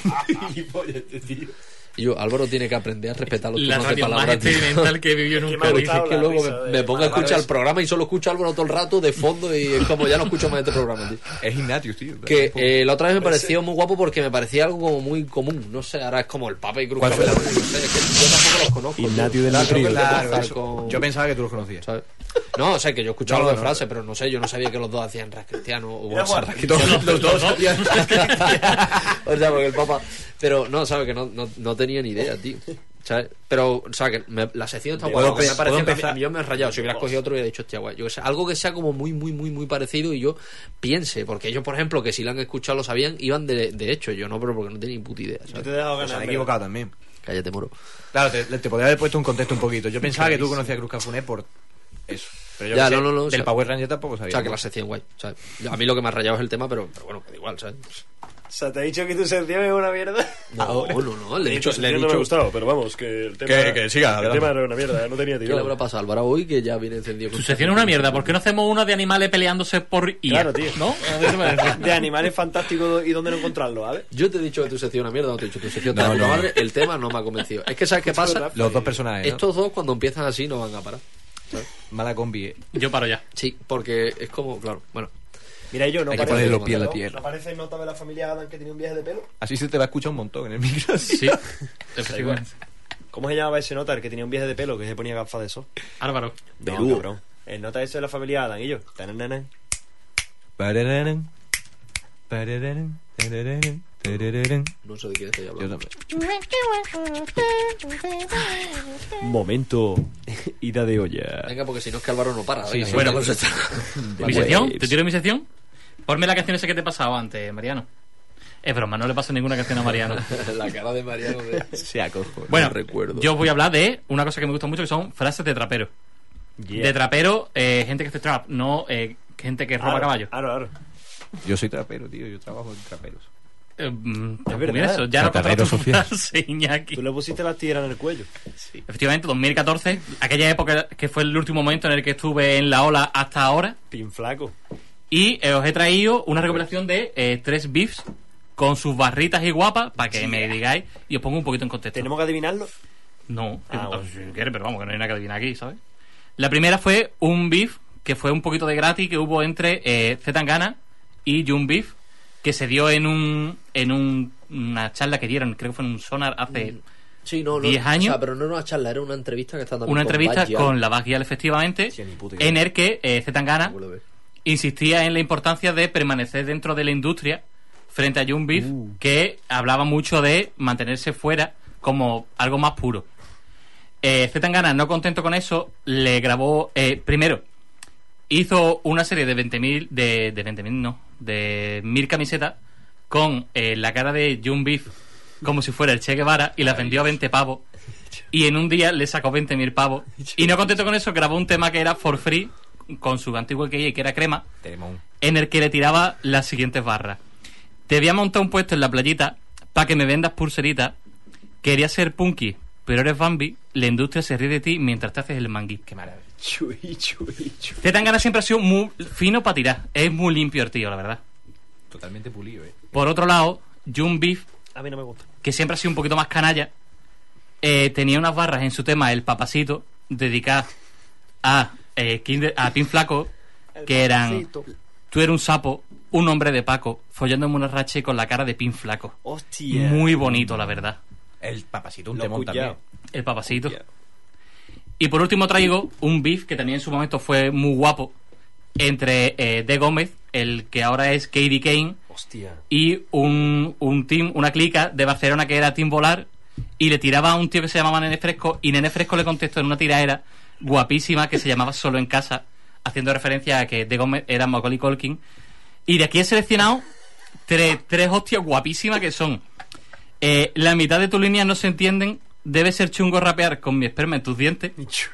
Y yo, Álvaro tiene que aprender a respetar los La turnos de radio más palabra. tío. experimental que vivió nunca. Pero me ha dices gustado que la luego risa me, de- me pongo a Álvaro escuchar el es- programa y solo escucho a Álvaro todo el rato de fondo y es como ya no escucho más este programa, tío. Es Ignatius, tío. Que eh, la otra vez me pareció muy guapo porque me parecía algo como muy común. No sé, ahora es como el Papa y Cruz ¿Cuál fue la- Café. No sé, es que yo tampoco los conozco. tío. Ignatius del Claro, creo que Trío. es de Claro, Mozart eso. con- Yo pensaba que tú los conocías. ¿sabes? No, o sea, que yo escuchaba No, algo de no, frase, pero no sé, yo no sabía que los dos hacían ras cristiano o Mira, bolsa Juan, ras Que todos- cristiano. los dos hacían- O sea, porque el Papa. Pero no, ¿sabes? Que no, no, no tenía ni idea, tío. ¿Sabes? Pero, o sea, que me- la sección está ¿Puedo guay. porque empe- Me pareció puedo que empezar? a mí yo me he rayado. Si hubiera escogido otro, hubiera dicho, hostia, guay. Yo qué sé, algo que sea como muy, muy, muy, muy parecido y yo piense. Porque ellos, por ejemplo, que si lo han escuchado, lo sabían, iban de, de hecho. Yo no, pero porque no tenía ni puta idea, Yo ¿sabes? te he dejado Se ganar. han equivocado también. Cállate, moro. Claro, te, te podría haber puesto un contexto un poquito. Yo pensaba que tú conocías a Cruz Cafuné por eso. Pero yo Ya, que sé, no, no, no, o del sea- Power Ranger tampoco sabía. O sea, que la sección guay. ¿Sabes? A mí lo que me ha rayado es el tema, pero, pero bueno, que da igual, ¿sabes? O sea, te he dicho que tu sección es una mierda. No, no, no, le he dicho, Tu le he sección no me ha dicho gustado, pero vamos, que el tema, Que- que siga, el adelante. tema era una mierda, no tenía ¿qué le tirón. habrá pasado a Álvaro hoy que ya viene encendido? Tu con- sección es una mierda. ¿Por qué no hacemos una de animales peleándose por I A? Claro, tío. ¿No? A ver, me parece. De animales fantásticos y dónde no encontrarlos, ¿vale? Yo te he dicho que tu sección es una mierda, no te he dicho tu sección No, de puta no. madre, el tema no me ha convencido. Es que ¿sabes qué pasa? Los dos personajes, ¿no? Estos dos cuando empiezan así no van a parar. Mala combi, eh. Yo paro ya. Sí, porque es como, claro, bueno. Mira, yo no Hay que parece- poner los pies en la ¿no? tierra. ¿No parece nota de la familia Adam que tenía un viaje de pelo? Así se te va a escuchar un montón en el micro. Sí, efectivamente. ¿Cómo se llamaba ese nota, el que tenía un viaje de pelo, que se ponía gafas de sol? Álvaro. No, Peludo. cabrón. El nota ese de la familia Adam y yo. Tanananan. Pararán, pararán, tararán, tararán. No sé de qué estoy Yo hablando. también. Momento. Ida de olla. Venga, porque si no es que Álvaro no para. Venga, sí. bueno, Bueno, pues está. ¿Mi sección? ¿Te tiro mi sección? Ponme la canción esa que te pasaba antes, Mariano. Es broma, no le paso ninguna canción a Mariano. La cara de Mariano de... Se acojo. Bueno, recuerdo. yo os voy a hablar de una cosa que me gusta mucho, que son frases de trapero. De trapero, eh, gente que hace trap, no eh, gente que roba caballos. Claro, claro. Yo soy trapero, tío. Yo trabajo en traperos. Eh, mm, Es mira verdad. eso, ya no Chatarrero controlas tu social. frase, Iñaki. Tú le pusiste las tijeras en el cuello. Efectivamente, dos mil catorce, aquella época que fue el último momento en el que estuve en la ola hasta ahora. Pin flaco. Y eh, os he traído una recopilación de eh, tres beefs con sus barritas y guapas para que me digáis y os pongo un poquito en contexto. ¿Tenemos que adivinarlo? No, Ah, que- bueno. si quieres, pero vamos, que no hay nada que adivinar aquí, ¿sabes? La primera fue un beef que fue un poquito de gratis que hubo entre eh, Zetangana y Jun Beef, que se dio en un en un, una charla que dieron, creo que fue en un Sonar hace Sí, no, no. diez años. O sea, pero no era una charla, era una entrevista que está dando una entrevista con la Bagial, efectivamente, Sí, ni puta idea. en el que eh, Zetangana insistía en la importancia de permanecer dentro de la industria frente a Jun Beef, Uh. que hablaba mucho de mantenerse fuera como algo más puro. Eh, Zetangana, no contento con eso, le grabó, eh, primero, hizo una serie de veinte mil, de, de veinte mil no, de mil camisetas con eh, la cara de Jun Beef como si fuera el Che Guevara y las vendió a veinte pavos. Y en un día le sacó veinte mil pavos. Y no contento con eso, grabó un tema que era For Free con su antiguo K J, que era Crema, Temón. en el que le tiraba las siguientes barras. Te voy a montar un puesto en la playita para que me vendas pulseritas. Quería ser punky, pero eres Bambi. La industria se ríe de ti mientras te haces el mangui. Qué maravilla. Chui, chui, chui. Zetangana siempre ha sido muy fino para tirar. Es muy limpio el tío, la verdad. Totalmente pulido, eh. Por otro lado, Jun Beef, A mí no me gusta. que siempre ha sido un poquito más canalla, eh, tenía unas barras en su tema El Papacito, dedicadas a, eh, Kinder- a Pin Flaco, que eran: tú eres un sapo, un hombre de Paco, follándome una rache con la cara de Pin Flaco. Hostia. Muy bonito, la verdad. El papacito, un Lo temón escuchado. también. El Papacito. Hostia. Y por último traigo un beef que también en su momento fue muy guapo entre eh, De Gómez, el que ahora es Katie Kane, Hostia. y un, un team, una clica de Barcelona que era Team Volar, y le tiraba a un tío que se llamaba Nene Fresco, y Nene Fresco le contestó en una tiraera guapísima que se llamaba Solo en Casa, haciendo referencia a que De Gómez era Macaulay Culkin. Y de aquí he seleccionado tres, tres hostias guapísimas que son: eh, la mitad de tus líneas no se entienden, debe ser chungo rapear con mi esperma en tus dientes.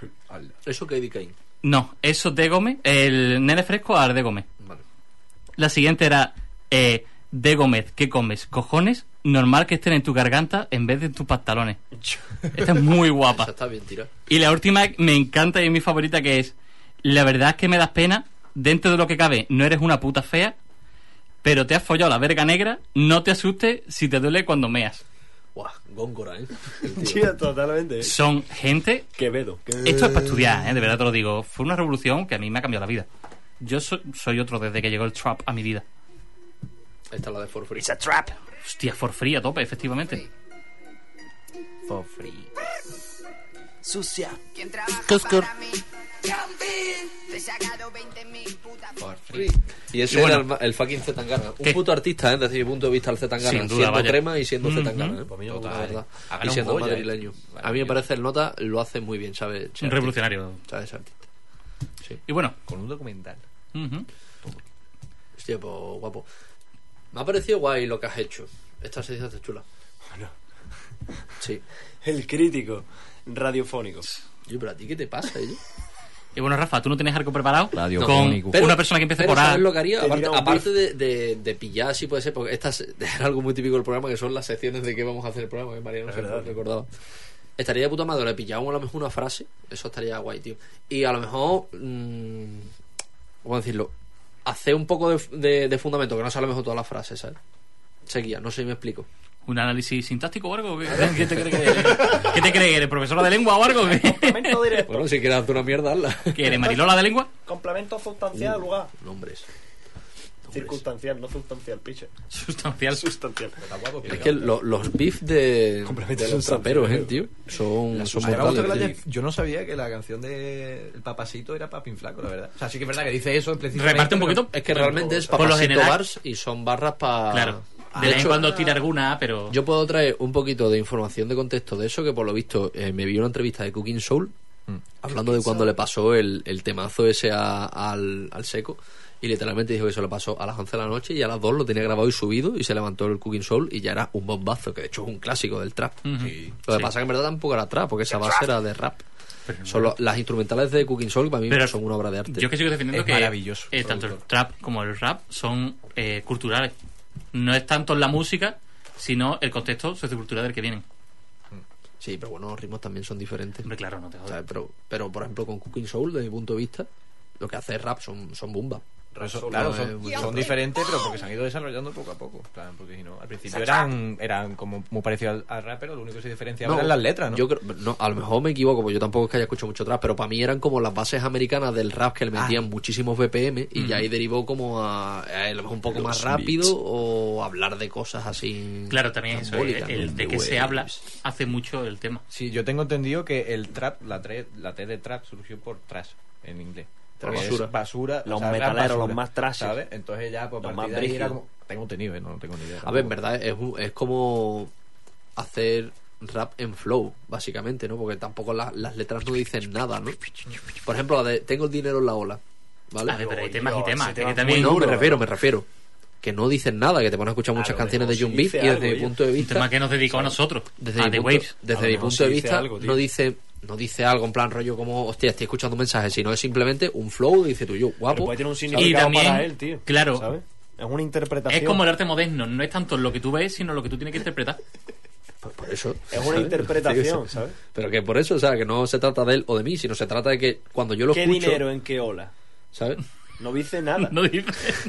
Eso que Eddie Kane. No, eso De Gómez, el Nene Fresco a De Gómez. Vale. La siguiente era: eh, De Gómez, ¿qué comes? ¿Cojones? normal que estén en tu garganta en vez de en tus pantalones. Esta es muy guapa. Esa está bien tirada. Y la última me encanta y es mi favorita, que es: la verdad es que me das pena, dentro de lo que cabe no eres una puta fea, pero te has follado la verga negra, no te asustes si te duele cuando meas. Guau, góngora, ¿eh? Tío, totalmente. ¿eh? Son gente... Quevedo. Esto es para estudiar, ¿eh? De verdad te lo digo. Fue una revolución que a mí me ha cambiado la vida. Yo so- soy otro desde que llegó el trap a mi vida. Esta es la de For Free. It's a trap. Hostia, for free a tope, efectivamente. For free. Sucia. Cusco. For free. Y ese Y bueno, era el, el fucking Zetangana. Un ¿qué? puto artista, ¿eh? Desde mi punto de vista, el Zetangana. Sin duda, siendo vaya. crema y siendo Mhm. Zetangana, ¿eh? Pues mira, Total, total, verdad. ha Y ganado siendo un Goya, madrileño. ¿eh? A mí me parece el Nota lo hace muy bien, ¿sabes? Un revolucionario. ¿Sabes? Ese artista. Sí. Y bueno. Con un documental. Uh-huh. Hostia, pues guapo. Me ha parecido guay lo que has hecho. Esta sección está chula. Bueno. Sí. El crítico radiofónico. Yo, pero a ti, ¿qué te pasa, eh? Y bueno, Rafa, ¿tú no tienes algo preparado? Radiofónico. Con Pero- una persona que empiece Pero por A. ¿sabes lo que haría? Te Aparte, tira un aparte de, de, de pillar, así puede ser, porque esta es era algo muy típico del programa, que son las secciones de qué vamos a hacer el programa, que María no Es se verdad. recordaba. Estaría de puta madre, le pillamos a lo mejor una frase, eso estaría guay, tío. Y a lo mejor, mmm, ¿cómo decirlo? Hacer un poco de, de, de fundamento, que no sea a lo mejor todas las frases, ¿sabes? Seguía, no sé si me explico. ¿Un análisis sintáctico o algo? ¿Qué, ¿Qué te crees que eres? ¿Qué te crees? ¿Eres profesora de lengua o algo? ¿Qué, Complemento directo. Bueno, si quieres hacer una mierda, hazla. ¿Qué eres, Marilola de lengua? Complemento sustancial, lugar. Nombres. Circunstancial, no sustancial, piche. Sustancial. Sustancial. Es que lo- los beef de, Complemento de los sustancial, traperos, eh, tío. tío, son, son A mí me gusta que lo brutales. haya- Yo no sabía que la canción de El Papasito era Papín Flaco, la verdad. O sea, sí que es verdad que dice eso explícitamente. Reparte un poquito. Es que realmente es Por lo papasito general- bars y son barras para... Claro. De vez en cuando tira alguna, pero... Yo puedo traer un poquito de información de contexto de eso, que por lo visto eh, me vi una entrevista de Cooking Soul hablando de cuando le pasó el, el temazo ese a- al, al Seco, y literalmente dijo que se lo pasó a las once de la noche y a las dos lo tenía grabado y subido, y se levantó el Cooking Soul y ya era un bombazo, que de hecho es un clásico del trap. Ujú. Sí. Lo que Sí. pasa es que en verdad tampoco era trap, porque esa base era de rap. Son lo- las instrumentales de Cooking Soul para mí Pero son una obra de arte. Yo que sigo defendiendo Es que maravilloso, eh, tanto el productor. trap como el rap son eh, culturales. No es tanto la música, sino el contexto sociocultural del que vienen. Sí, pero bueno, los ritmos también son diferentes. Hombre, claro, no te jodas. ¿Sabes? Pero, pero por ejemplo con Cooking Soul, desde mi punto de vista, lo que hace es rap, son, son bombas. Eso, claro, no es son, muy son raro. diferentes, pero porque se han ido desarrollando poco a poco. En plan, porque si no, al principio Exacto. eran, eran como muy parecidos al, al rap, pero lo único que se diferenciaba No, eran las letras, ¿no? Yo creo, no, a lo mejor me equivoco, porque yo tampoco es que haya escuchado mucho trap, pero para mí eran como las bases americanas del rap, que le metían muchísimos B P M y ya ahí derivó como a, a lo mejor un poco Los más rápido o hablar de cosas así. Claro, también eso, el, simbólicas, el ¿no? de que se habla hace mucho el tema. Sí, yo tengo entendido que el trap, la, tre- la T de trap surgió por trash en inglés. Porque Basura. es basura. Los o sea, rap metaleros, basura, los más trashes. ¿sabes? Entonces ya, pues, Los a más partir de ahí era brígidos. como... Tengo entendido, ¿eh? No tengo ni idea. A ver, en verdad es, un- es como hacer rap en flow, básicamente, ¿no? Porque tampoco la- las letras no dicen nada, ¿no? Por ejemplo, la de tengo el dinero en la ola, ¿vale? A ver, pero hay temas y Dios, temas. ese que tema es también, no, duro, me refiero, ¿eh? me refiero. Que no dicen nada, que te pones a escuchar muchas A lo canciones de mejor John sí Beef y dice desde algo, mi yo. punto de un vista... tema que nos dedicó a nosotros, Desde a mi The punto, Waves. desde A lo mi mejor punto de sí dice vista, algo, tío. no dice no dice algo en plan rollo como, hostia, estoy escuchando mensajes, sino es simplemente un flow, dice tú, yo, Pero guapo. puede tener un Y significado también, para él, tío. claro, ¿Sabes? Es una interpretación. es como el arte moderno, no es tanto lo que tú ves, sino lo que tú tienes que interpretar. Por, por eso. Es una ¿sabes? interpretación, Sí, ¿sabes? Pero que por eso, o sea, que no se trata de él o de mí, sino se trata de que cuando yo lo ¿Qué escucho, dinero en qué ola? ¿sabes? No dice nada. No dice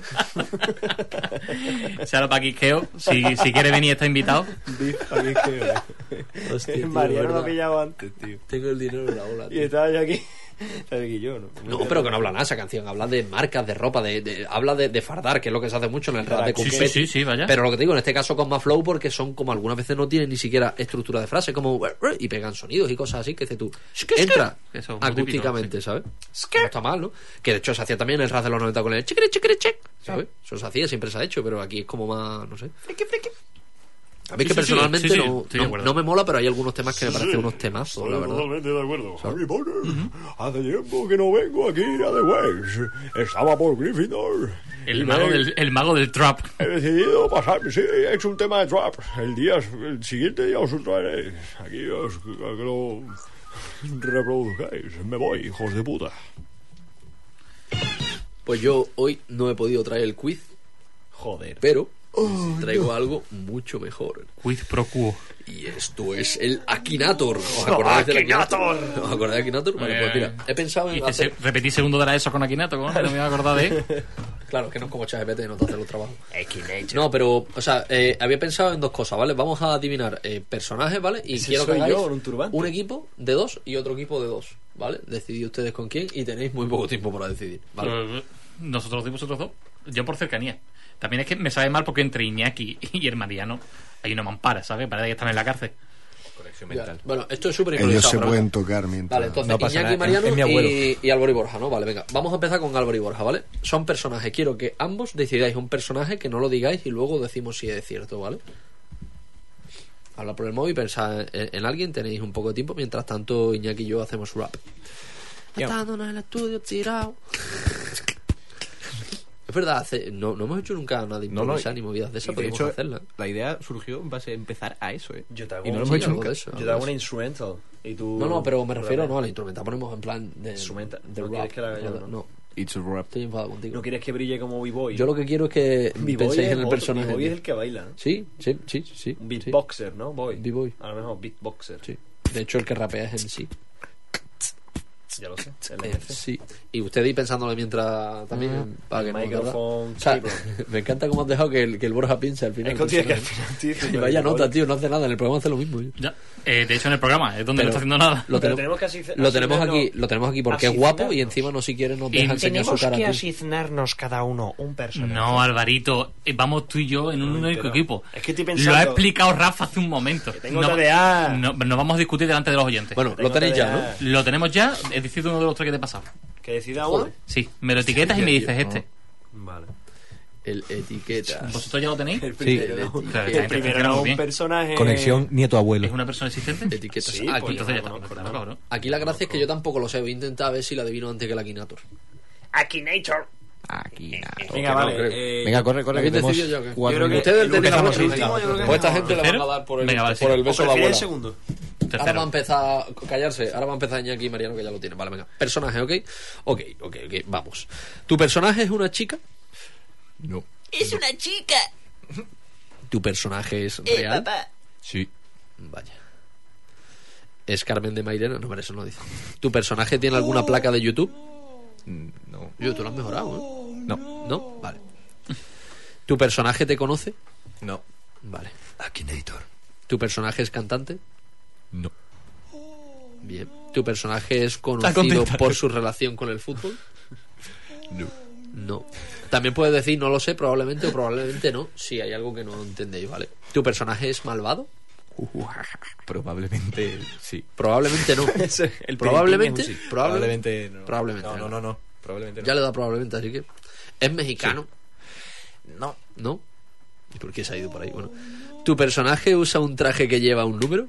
nada. Sara Paquisqueo, si, si quiere venir está invitado. Dice aquí qué ola. Hostia, tío, Mariano lo ha verdad. pillado antes, tío. Tengo el dinero en la ola, Y tío. estaba yo aquí. ¿Sabes que yo, no? No, pero que no habla nada esa canción, habla de marcas, de ropa, de, de- habla de, de fardar, que es lo que se hace mucho en el rap de Sí, sí, confeti. sí, sí, vaya. Pero lo que te digo, en este caso con más flow, porque son como algunas veces no tienen ni siquiera estructura de frase, como y pegan sonidos y cosas así que dices tú, entra Eso es muy acústicamente, típico, ¿sabes? No está mal, ¿no? Que de hecho se hacía también en el rap de los noventa con el chiquiri chiquiri chic, ¿sabes? Eso se hacía, siempre se ha hecho, pero aquí es como más, no sé. A mí es Sí, que sí, sí, personalmente sí, sí, no, estoy de no, acuerdo. no me mola, pero hay algunos temas que me parecen unos temazos, la verdad. Totalmente de acuerdo. Harry Potter, hace tiempo que no vengo aquí a The Waves. Estaba por Gryffindor. El Y mago, me- del, el mago del trap. He decidido pasar, sí, he hecho un tema de trap. El día, el siguiente día os lo traeré. Aquí os, a que lo reproduzcáis. Me voy, hijos de puta. Pues yo hoy no he podido traer el quiz, Joder. pero Oh, traigo no. algo mucho mejor. Quid pro quo. Y esto es el Akinator. ¿Os acordáis del Akinator? ¿Os acordáis del Akinator? Bueno, pues mira, he pensado en. ¿Y hacer... se, repetí segundo de la ESO con Akinator? ¿Cómo? No me voy a acordar de él. Claro, que no es como ChatGPT, no te hace los trabajos. No, pero, o sea, eh, había pensado en dos cosas, ¿vale? Vamos a adivinar eh, personajes, ¿vale? Y quiero que hagáis un, un equipo de dos y otro equipo de dos, ¿vale? Decidid ustedes con quién y tenéis muy poco tiempo para decidir, ¿vale? Nosotros dos y vosotros dos. Yo por cercanía. También es que me sabe mal porque entre Iñaki y el Mariano hay una mampara, ¿sabes? Parece que están en la cárcel. Conexión mental. Ya. Bueno, esto es súper improvisado. Ellos se pueden tocar mientras... Vale, entonces no Iñaki, Mariano es, es y, y Álvaro y Borja, ¿no? Vale, venga. Vamos a empezar con Álvaro y Borja, ¿vale? Son personajes. Quiero que ambos decidáis un personaje, que no lo digáis y luego decimos si es cierto, ¿vale? Habla por el móvil, pensad en, en alguien, tenéis un poco de tiempo. Mientras tanto, Iñaki y yo hacemos rap. Estándonos en el estudio tirado. Es verdad, hace, no, no hemos hecho nunca nada de improvisar no, no, ni movidas de esas, podemos hacerla. La idea surgió en base a empezar a eso, ¿eh? Yo te hago, y no lo sí, hemos hecho nunca. Eso, yo te hago una instrumental. Y tú, no, no, pero me refiero no a la instrumental, ponemos en plan de, instrumental. de ¿No rap. quieres que la haga yo, no? no? It's a rap. Estoy enfadado contigo. ¿No quieres que brille como B-Boy? Yo lo que quiero es que penséis en el personaje. B-Boy es el que baila, ¿no? Sí, sí, sí, sí. Un beatboxer, sí. ¿No? Boy. B-Boy. A lo mejor beatboxer. Sí. De hecho, el que rapea es en sí. Ya lo sé. Eh, sí. Y usted ahí pensándolo mientras también. Mm. Para que micrófono. No, o sea, me encanta cómo has dejado que el, que el Borja piense al final. Es que, que al final tío, y vaya nota, tío, no hace nada. En el programa hace lo mismo. Ya. Eh, de hecho, en el programa es donde Pero no está haciendo nada. Lo, Pero tenemos, tenemos que así, lo tenemos aquí, lo tenemos aquí porque es guapo y encima no si quiere nos deja enseñar su cara. Tenemos que asignarnos cada uno un personaje. No, Alvarito, vamos tú y yo en un único equipo. Es que estoy pensando. Lo ha explicado Rafa hace un momento. Tengo no, tarea. No, no vamos a discutir delante de los oyentes. Bueno, lo tenéis ya, ¿no? Lo tenemos ya. He decidido uno de los tres que te he pasado. ¿Que decida uno? Sí, me lo etiquetas y me dices este. Vale. El etiqueta. ¿Vosotros ya lo tenéis? El primero, sí. no. Claro, el primero era un personaje. Conexión nieto-abuelo. ¿Es una persona existente? Etiquetas. Sí, aquí, pues entonces no, ya está. no, no, ¿no? Aquí la gracia es que yo tampoco lo sé. Voy a intentar a ver si la adivino antes que el Akinator. Akinator. Akinator. Venga, vale. Eh, Venga, corre, corre. ¿Habéis decidido ya o qué? Ustedes tenían la última. Pues esta gente le van a dar por el, Venga, vale, por el beso a la abuela. el segundo? Ahora va a empezar a callarse. Ahora va a empezar Iñaki y Mariano, que ya lo tienen. Vale, venga. Personaje, ¿ok? Ok, ok, ok. Vamos. ¿Tu personaje es una chica? No. Es una chica. ¿Tu personaje es Eh, real? papá. Sí. Vaya. ¿Es Carmen de Mairena? No, pero eso no dice. ¿Tu personaje tiene alguna placa de YouTube? No. Yo, tú lo has mejorado, ¿eh? No. ¿No? Vale. ¿Tu personaje te conoce? No. Vale. Akinator. ¿Tu personaje es cantante? No. Bien. ¿Tu personaje es conocido por su relación con el fútbol? No. No. También puedes decir no lo sé, probablemente o probablemente no, si hay algo que no entendéis, ¿vale? ¿Tu personaje es malvado? Uh, probablemente sí. Probablemente no. el probablemente, sí. probablemente, probablemente no. Probablemente no, no, no, no. Probablemente no. Ya le da probablemente, así que es mexicano. Sí. No. ¿No? ¿Y por qué se ha ido por ahí? Bueno, ¿tu personaje usa un traje que lleva un número?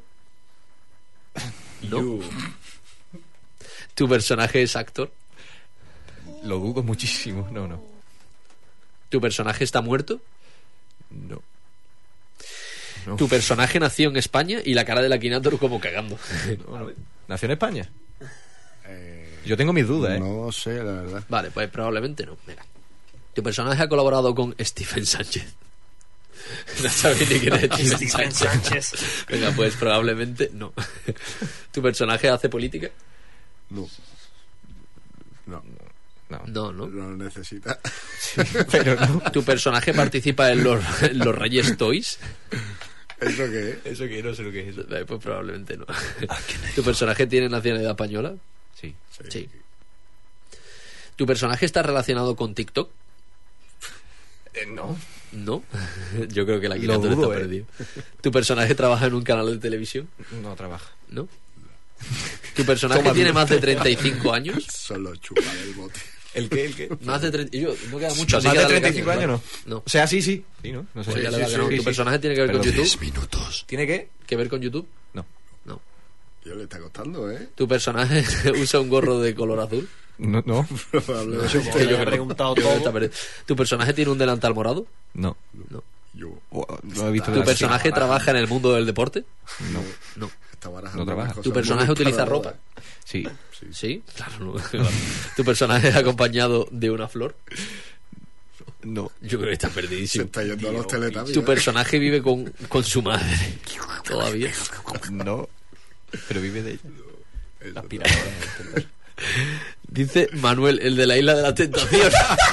No. ¿Tu personaje es actor? Lo dudo muchísimo. No, no. ¿Tu personaje está muerto? No. No. ¿Tu personaje nació en España y la cara del Akinator como cagando? No, no. ¿Nació en España? Eh, Yo tengo mis dudas, ¿eh? No sé, la verdad. Vale, pues probablemente no. Venga. ¿Tu personaje ha colaborado con Stephen Sánchez? No sabéis ni quién es Stephen, Stephen Sánchez. Sánchez. Venga, pues probablemente no. ¿Tu personaje hace política? No. No. No. No, no. No lo necesita. Sí, pero no. ¿Tu personaje participa en los, en los Reyes Toys? ¿Eso qué es? Eso que no sé lo que es. Eh, Pues probablemente no. ¿Tu personaje tiene nacionalidad española? Sí. Sí. Sí. ¿Tu personaje está relacionado con TikTok? Eh, no. No. Yo creo que la Lo Akinator dudo, está eh. perdido. ¿Tu personaje trabaja en un canal de televisión? No trabaja. ¿No? ¿Tu personaje Toma, tiene toma. más de treinta y cinco años? Solo chupar el bote. ¿El qué? ¿El qué? Más de treinta. Yo, no queda mucho. Así ¿Más que de dale treinta y cinco caña, años ¿vale? no? No. O sea, sí, sí. Sí, ¿no? No sé. Pues ya le Sí, da sí, que no. sí, ¿Tu sí. personaje tiene que ver con Perdón. YouTube? Tres minutos. ¿Tiene qué? ¿Que ver con YouTube? No. No. Yo le está costando, ¿eh? ¿Tu personaje usa un gorro de color azul? No. No. Probablemente. Que yo he creo- preguntado yo creo que todo. está perdido. ¿Tu personaje tiene un delantal morado? No. No. Yo. No he visto ¿Tu la- personaje sí. trabaja en el mundo del deporte? No. No. Está barajando No trabaja. unas cosas ¿Tu personaje muy utiliza paradojas. ropa? Sí. ¿Sí? Claro. No. ¿Tu personaje es acompañado de una flor? No. Yo creo que está Se perdidísimo. está yendo a los Teletubbies. Tu ¿eh? personaje vive con, con su madre. Todavía. No. Pero vive de ella. Dice Manuel, el de la isla de la tentación.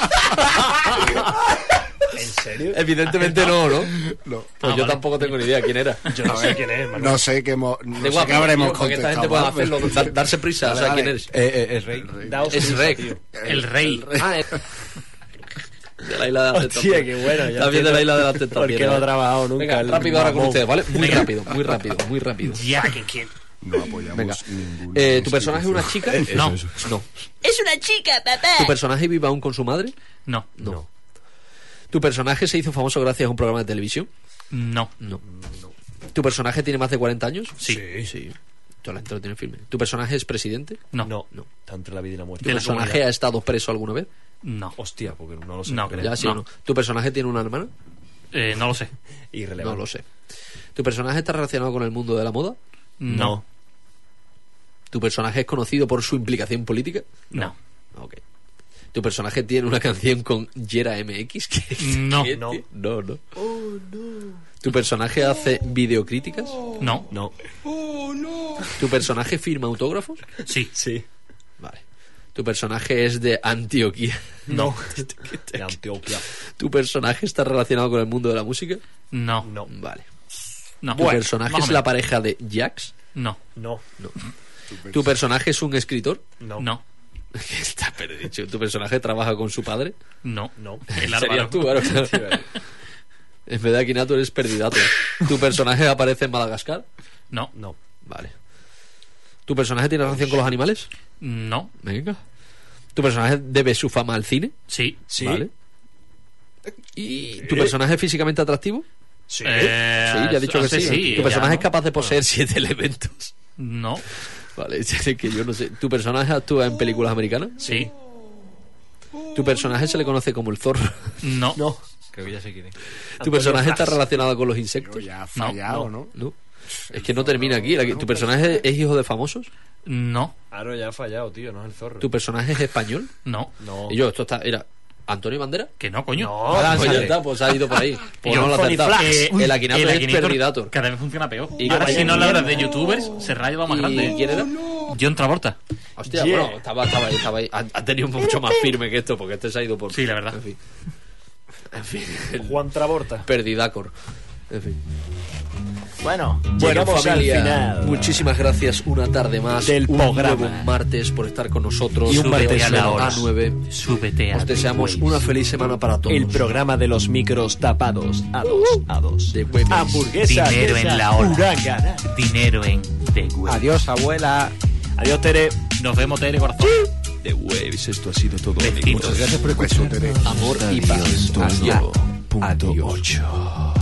¿En serio? Evidentemente no, ¿no? No. Pues Ah, yo vale. tampoco tengo ni idea quién era. Yo no sé quién es, Manuel. No sé qué, hemos, no Da sé igual, qué habremos porque esta gente contestado. puede mal, hacerlo, pero- dar- darse prisa. Vale, o sea, vale. ¿quién eres? Eh, eh, es rey. Daos Es prisa, Rec. tío. El rey. Ah, es- de la isla de la Hostia, tentación. qué bueno. ya También de la isla de la tentación. ¿Por qué no ha trabajado nunca? Venga, el rápido ahora con mamón? ustedes, ¿vale? Muy Venga. rápido, muy rápido, muy rápido. Ya. No apoyamos Venga. ninguna Eh, ¿Tu personaje es una chica? No. No. Es una chica, papá. ¿Tu personaje vive aún con su madre? No. No. ¿Tu personaje se hizo famoso gracias a un programa de televisión? No. No. ¿Tu personaje tiene más de cuarenta años? Sí. Sí. Toda la gente lo tiene firme. ¿Tu personaje es presidente? No. No, No. está entre la vida y la muerte. ¿Tu De la personaje comunidad. ha estado preso alguna vez? No. Hostia, porque no lo sé. No, creo. ¿Ya sí o No. no? ¿Tu personaje tiene una hermana? Eh, no lo sé. Irrelevante. No lo sé. ¿Tu personaje está relacionado con el mundo de la moda? No. ¿Tu personaje es conocido por su implicación política? No. Ok. ¿Tu personaje tiene una canción con Yera M X? ¿Qué- No. qué, No. tío? No, no. ¿Tu personaje hace videocríticas? No. No. ¿Tu personaje firma autógrafos? Sí. Sí. Vale. ¿Tu personaje es de Antioquia? No. De Antioquia. ¿Tu personaje está relacionado con el mundo de la música? No. No. Vale. No. ¿Tu personaje más o es la menos. pareja de Jax? No. No. ¿Tu personaje es un escritor? No. No. Está perdido. ¿Tu personaje trabaja con su padre? No. No. El Serías Álvaro. tú, claro. claro. En vez de Akinator eres Perdidato. ¿Tu personaje aparece en Madagascar? No. No. Vale. ¿Tu personaje tiene relación con los animales? No. Venga. ¿Tu personaje debe su fama al cine? Sí. Sí. Vale. ¿Y tu personaje es físicamente atractivo? Sí. Eh, Sí, ya he dicho que hace sí. ¿Tu ya, personaje ¿no? es capaz de poseer siete elementos? No. Vale, es que yo no sé. ¿Tu personaje actúa en películas americanas? Sí. ¿Tu personaje se le conoce como el zorro? No. No. Creo que ya sé quién es. ¿Tu personaje está Fras. relacionado con los Pero insectos? ya ha fallado, ¿no? No. Es que no termina aquí. La- ¿Tu personaje es hijo de famosos? No. Claro, ya ha fallado, tío. No es el zorro. ¿Tu personaje es español? No. No. Y yo, esto está... Era ¿Antonio Bandera? Que no, coño. No. Ah, pues ya lánzale. está, pues ha ido por ahí. Pues Yo, no lo ha Anthony acertado. Flash. Eh, el Akinator es Akinator Perdidator. cada vez funciona peor. Y Ahora, vaya si no le hablas mierda. de youtubers, se raya lo más ¿Y grande. quién era? John Travolta. Hostia, Yeah. bueno, estaba, estaba ahí, estaba ahí. Ha, ha tenido mucho más firme que esto, porque este se ha ido por... Sí, la verdad. En fin. En fin. el Juan Travolta. Perdidacor. En fin. Bueno, Bueno, llegamos familia, al final. muchísimas gracias una tarde más Del un programa. nuevo martes por estar con nosotros Y un de martes ocho a la hora. a nueve. Súbete a Os deseamos una feliz semana para todos. El programa de los micros tapados. A dos, a dos. De Webes. Hamburguesa. Dinero queso, en la hora. huracana. dinero en The Web. Adiós, abuela. Adiós, Tere. Nos vemos, Tere, corazón. The Waves, esto ha sido todo. Besitos. Muchas gracias por escuchar. Amor y paz. Adiós. Adiós. Adiós. Adiós.